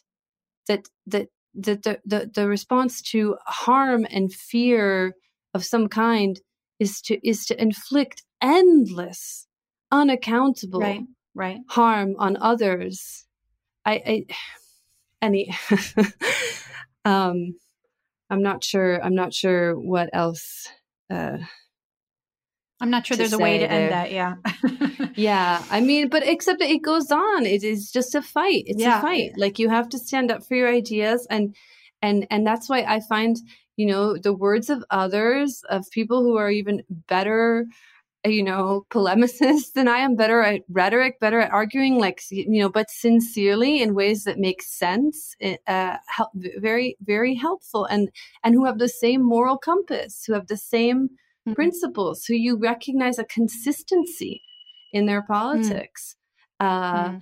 the response to harm and fear of some kind is to inflict endless, unaccountable harm on others. I'm not sure what else. I'm not sure there's a way to end that. Yeah. Yeah. I mean, but except that it goes on. It is just a fight. It's a fight. Like, you have to stand up for your ideas. And that's why I find, the words of others, of people who are even better, polemicists than I am, better at rhetoric, better at arguing, like, but sincerely in ways that make sense, very, very helpful, and who have the same moral compass, who have the same principles, who you recognize a consistency in their politics. That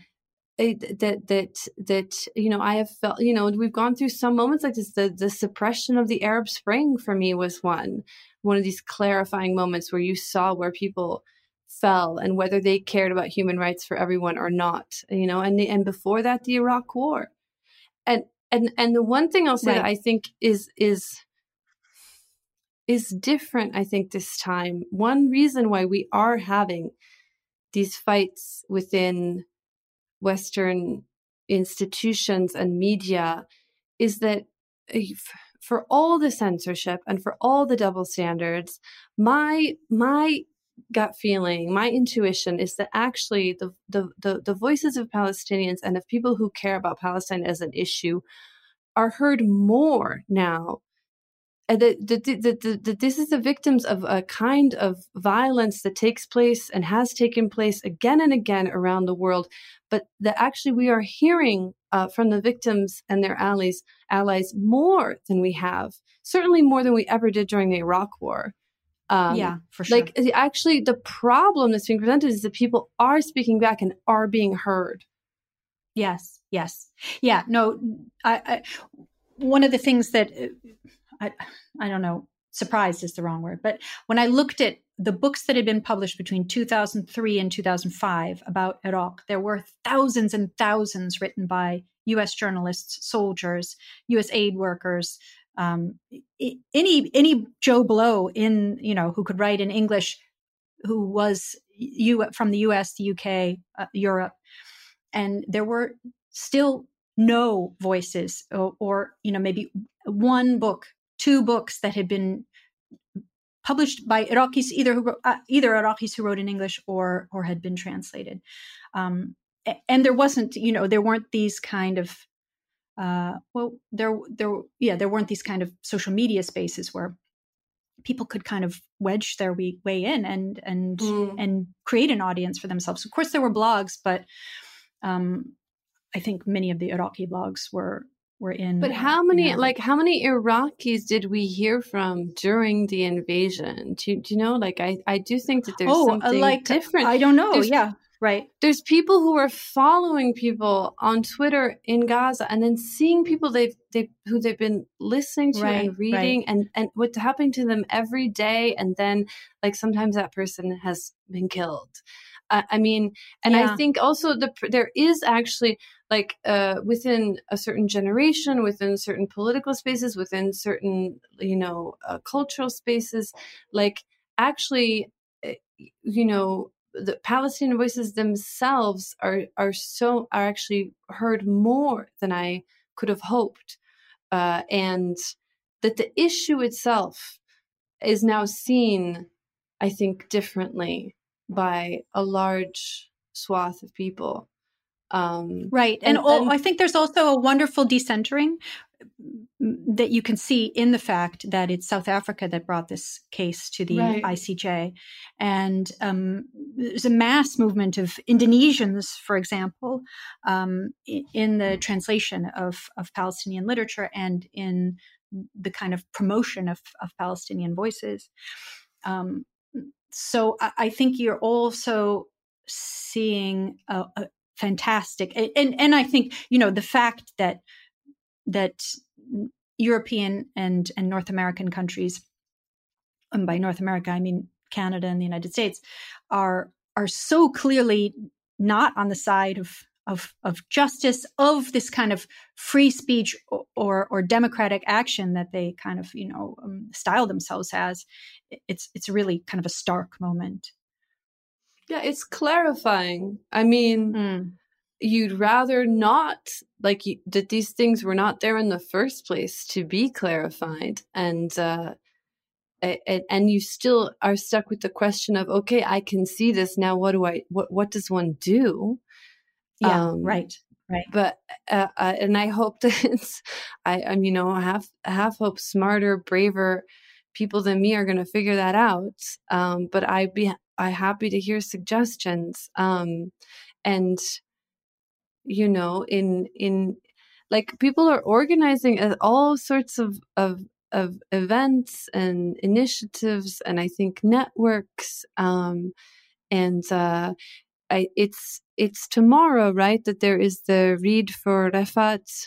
I have felt, we've gone through some moments like this. The suppression of the Arab Spring for me was one of these clarifying moments where you saw where people fell and whether they cared about human rights for everyone or not, and before that, the Iraq War. And the one thing I'll say that I think is different, I think, this time. One reason why we are having these fights within Western institutions and media is that for all the censorship and for all the double standards, my gut feeling, my intuition is that actually the voices of Palestinians and of people who care about Palestine as an issue are heard more now. This is the victims of a kind of violence that takes place and has taken place again and again around the world, but that actually we are hearing from the victims and their allies more than we have, certainly more than we ever did during the Iraq War. Yeah, for sure. Like, actually, the problem that's being presented is that people are speaking back and are being heard. Yes. Yeah, no, I one of the things that I don't know, surprised is the wrong word, but when I looked at the books that had been published between 2003 and 2005 about Iraq, there were thousands and thousands written by U.S. journalists, soldiers, U.S. aid workers, any Joe Blow who could write in English, who was from the U.S., the U.K., Europe, and there were still no voices, or maybe one book, 2 books that had been published by Iraqis, either Iraqis who wrote in English or had been translated. And there wasn't, there weren't these kind of, there weren't these kind of social media spaces where people could kind of wedge their way in and create an audience for themselves. Of course, there were blogs, but I think many of the Iraqi blogs were in. But how many Iraqis did we hear from during the invasion? Do you know? Like, I do think that there's something different. I don't know. Right. There's people who are following people on Twitter in Gaza and then seeing people who they've been listening to and reading and what's happening to them every day. And then, like, sometimes that person has been killed. I think also there is actually, like, within a certain generation, within certain political spaces, within certain, cultural spaces, like, actually, the Palestinian voices themselves are actually heard more than I could have hoped, and that the issue itself is now seen, I think, differently by a large swath of people. Right. And I think there's also a wonderful decentering that you can see in the fact that it's South Africa that brought this case to the ICJ. And there's a mass movement of Indonesians, for example, in the translation of Palestinian literature and in the kind of promotion of Palestinian voices. So I think you're also seeing a fantastic, and I think, the fact that European and North American countries, and by North America, I mean Canada and the United States, are so clearly not on the side of justice, of this kind of free speech or democratic action that they kind of, style themselves as. It's really kind of a stark moment. Yeah, it's clarifying. I mean, you'd rather not, like, that these things were not there in the first place to be clarified, and you still are stuck with the question of, okay, I can see this now. What does one do? Yeah, right. But and I hope that I'm half hope smarter, braver people than me are going to figure that out. But I'm happy to hear suggestions. And in like, people are organizing all sorts of events and initiatives, and I think networks. It's tomorrow, right? That there is the Read for Refat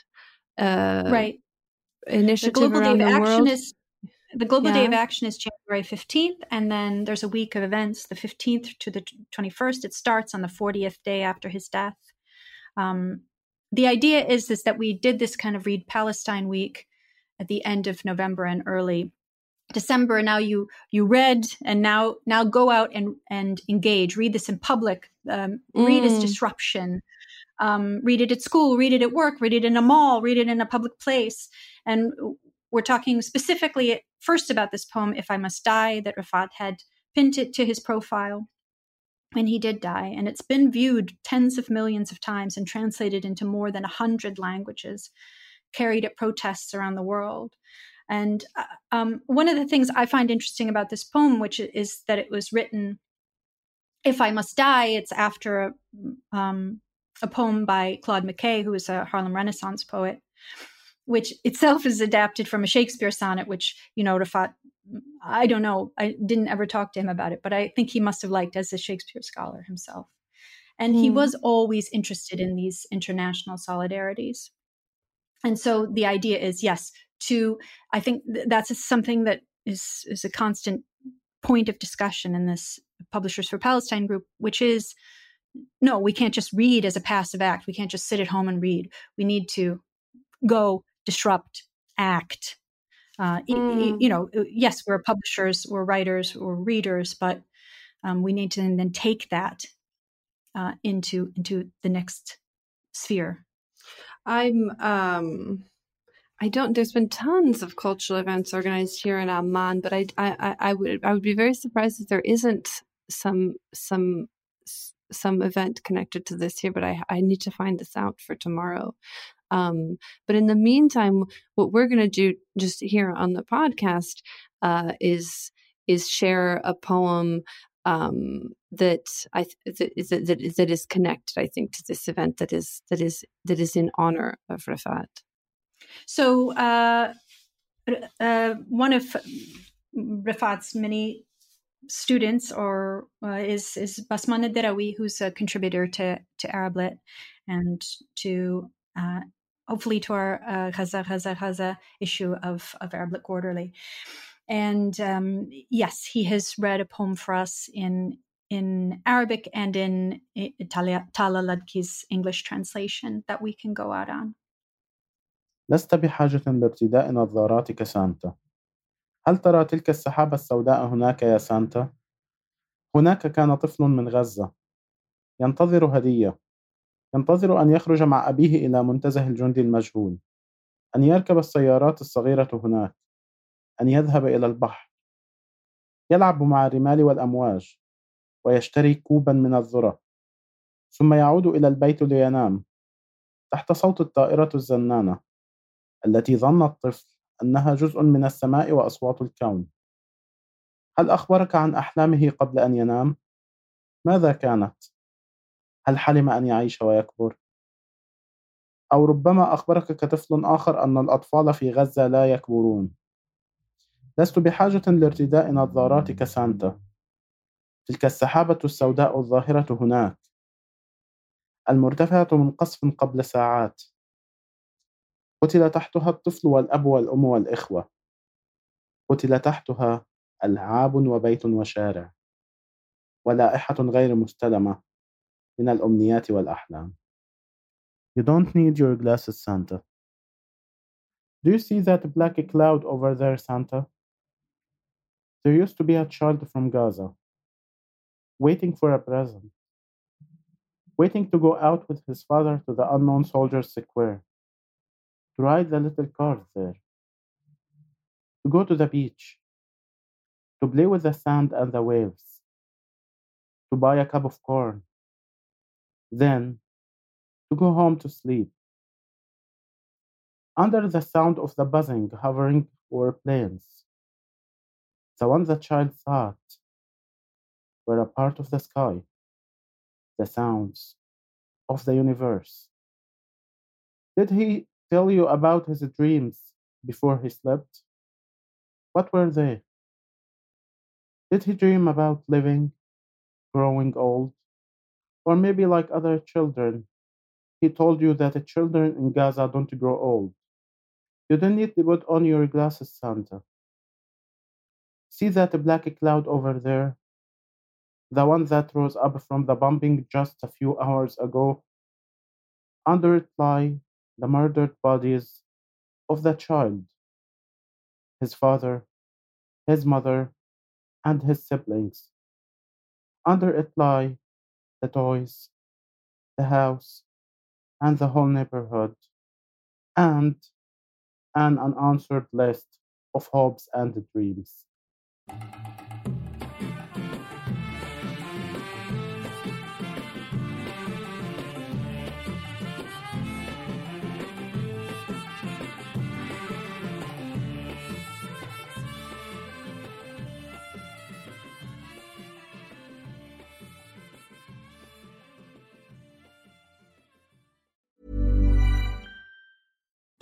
initiative around the world. The Global Day of Action is January 15th, and then there's a week of events, the 15th to the 21st. It starts on the 40th day after his death. The idea is that we did this kind of Read Palestine week at the end of November and early December. Now you read, and now go out and engage. Read this in public. Read as disruption. Read it at school. Read it at work. Read it in a mall. Read it in a public place. And we're talking specifically first about this poem, If I Must Die, that Refat had pinned it to his profile. And he did die. And it's been viewed tens of millions of times and translated into more than 100 languages, carried at protests around the world. And one of the things I find interesting about this poem, which is that it was written, If I Must Die, it's after a poem by Claude McKay, who was a Harlem Renaissance poet, which itself is adapted from a Shakespeare sonnet, which, Rafat, I don't know, I didn't ever talk to him about it, but I think he must have liked as a Shakespeare scholar himself. And he was always interested in these international solidarities. And so the idea is, yes, I think that's something that is a constant point of discussion in this Publishers for Palestine group, which is, no, we can't just read as a passive act. We can't just sit at home and read. We need to go, disrupt, act. Yes, we're publishers, we're writers, we're readers, but we need to then take that into the next sphere. There's been tons of cultural events organized here in Amman, but I would be very surprised if there isn't some event connected to this here, but I need to find this out for tomorrow. But in the meantime, what we're going to do just here on the podcast is share a poem that is connected, I think, to this event that is in honor of Rafat. So one of Rafat's many students is Basma Nadirawi, who's a contributor to Arablit and to hopefully to our Ghaza issue of Arablit Quarterly. And yes, he has read a poem for us in Arabic and in Tala Ladki's English translation that we can go out on. لست بحاجة لارتداء نظاراتك سانتا. هل ترى تلك السحابة السوداء هناك يا سانتا؟ هناك كان طفل من غزة ينتظر هدية، ينتظر أن يخرج مع أبيه إلى منتزه الجندي المجهول، أن يركب السيارات الصغيرة هناك، أن يذهب إلى البحر، يلعب مع الرمال والأمواج، ويشتري كوبا من الذرة، ثم يعود إلى البيت لينام تحت صوت الطائرة الزنانة التي ظن الطفل أنها جزء من السماء وأصوات الكون. هل أخبرك عن أحلامه قبل أن ينام؟ ماذا كانت؟ هل حلم أن يعيش ويكبر؟ أو ربما أخبرك كطفل آخر أن الأطفال في غزة لا يكبرون. لست بحاجة لارتداء نظاراتك سانتا. تلك السحابة السوداء الظاهرة هناك، المرتفعة من قصف قبل ساعات، قتل تحتها الطفل والأب والأم والإخوة، قتل تحتها ألعاب وبيت وشارع، ولائحة غير مستلمة من الأمنيات والأحلام. You don't need your glasses, Santa. Do you see that black cloud over there, Santa? There used to be a child from Gaza, waiting for a present, waiting to go out with his father to the unknown soldiers' square, to ride the little cars there, to go to the beach, to play with the sand and the waves, to buy a cup of corn, then to go home to sleep. Under the sound of the buzzing, hovering over planes, the ones the child thought were a part of the sky, the sounds of the universe. Did he tell you about his dreams before he slept? What were they? Did he dream about living, growing old? Or maybe like other children, he told you that the children in Gaza don't grow old. You don't need to put on your glasses, Santa. See that black cloud over there? The one that rose up from the bombing just a few hours ago? Under it lie the murdered bodies of the child, his father, his mother, and his siblings. Under it lie the toys, the house, and the whole neighborhood, and an unanswered list of hopes and dreams.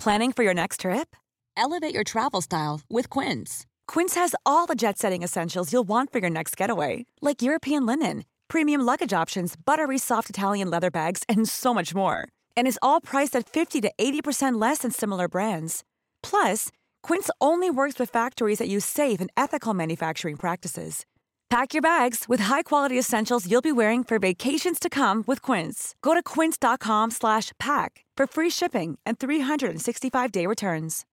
Planning for your next trip? Elevate your travel style with Quince. Quince has all the jet-setting essentials you'll want for your next getaway, like European linen, premium luggage options, buttery soft Italian leather bags, and so much more. And is all priced at 50 to 80% less than similar brands. Plus, Quince only works with factories that use safe and ethical manufacturing practices. Pack your bags with high-quality essentials you'll be wearing for vacations to come with Quince. Go to quince.com/pack for free shipping and 365-day returns.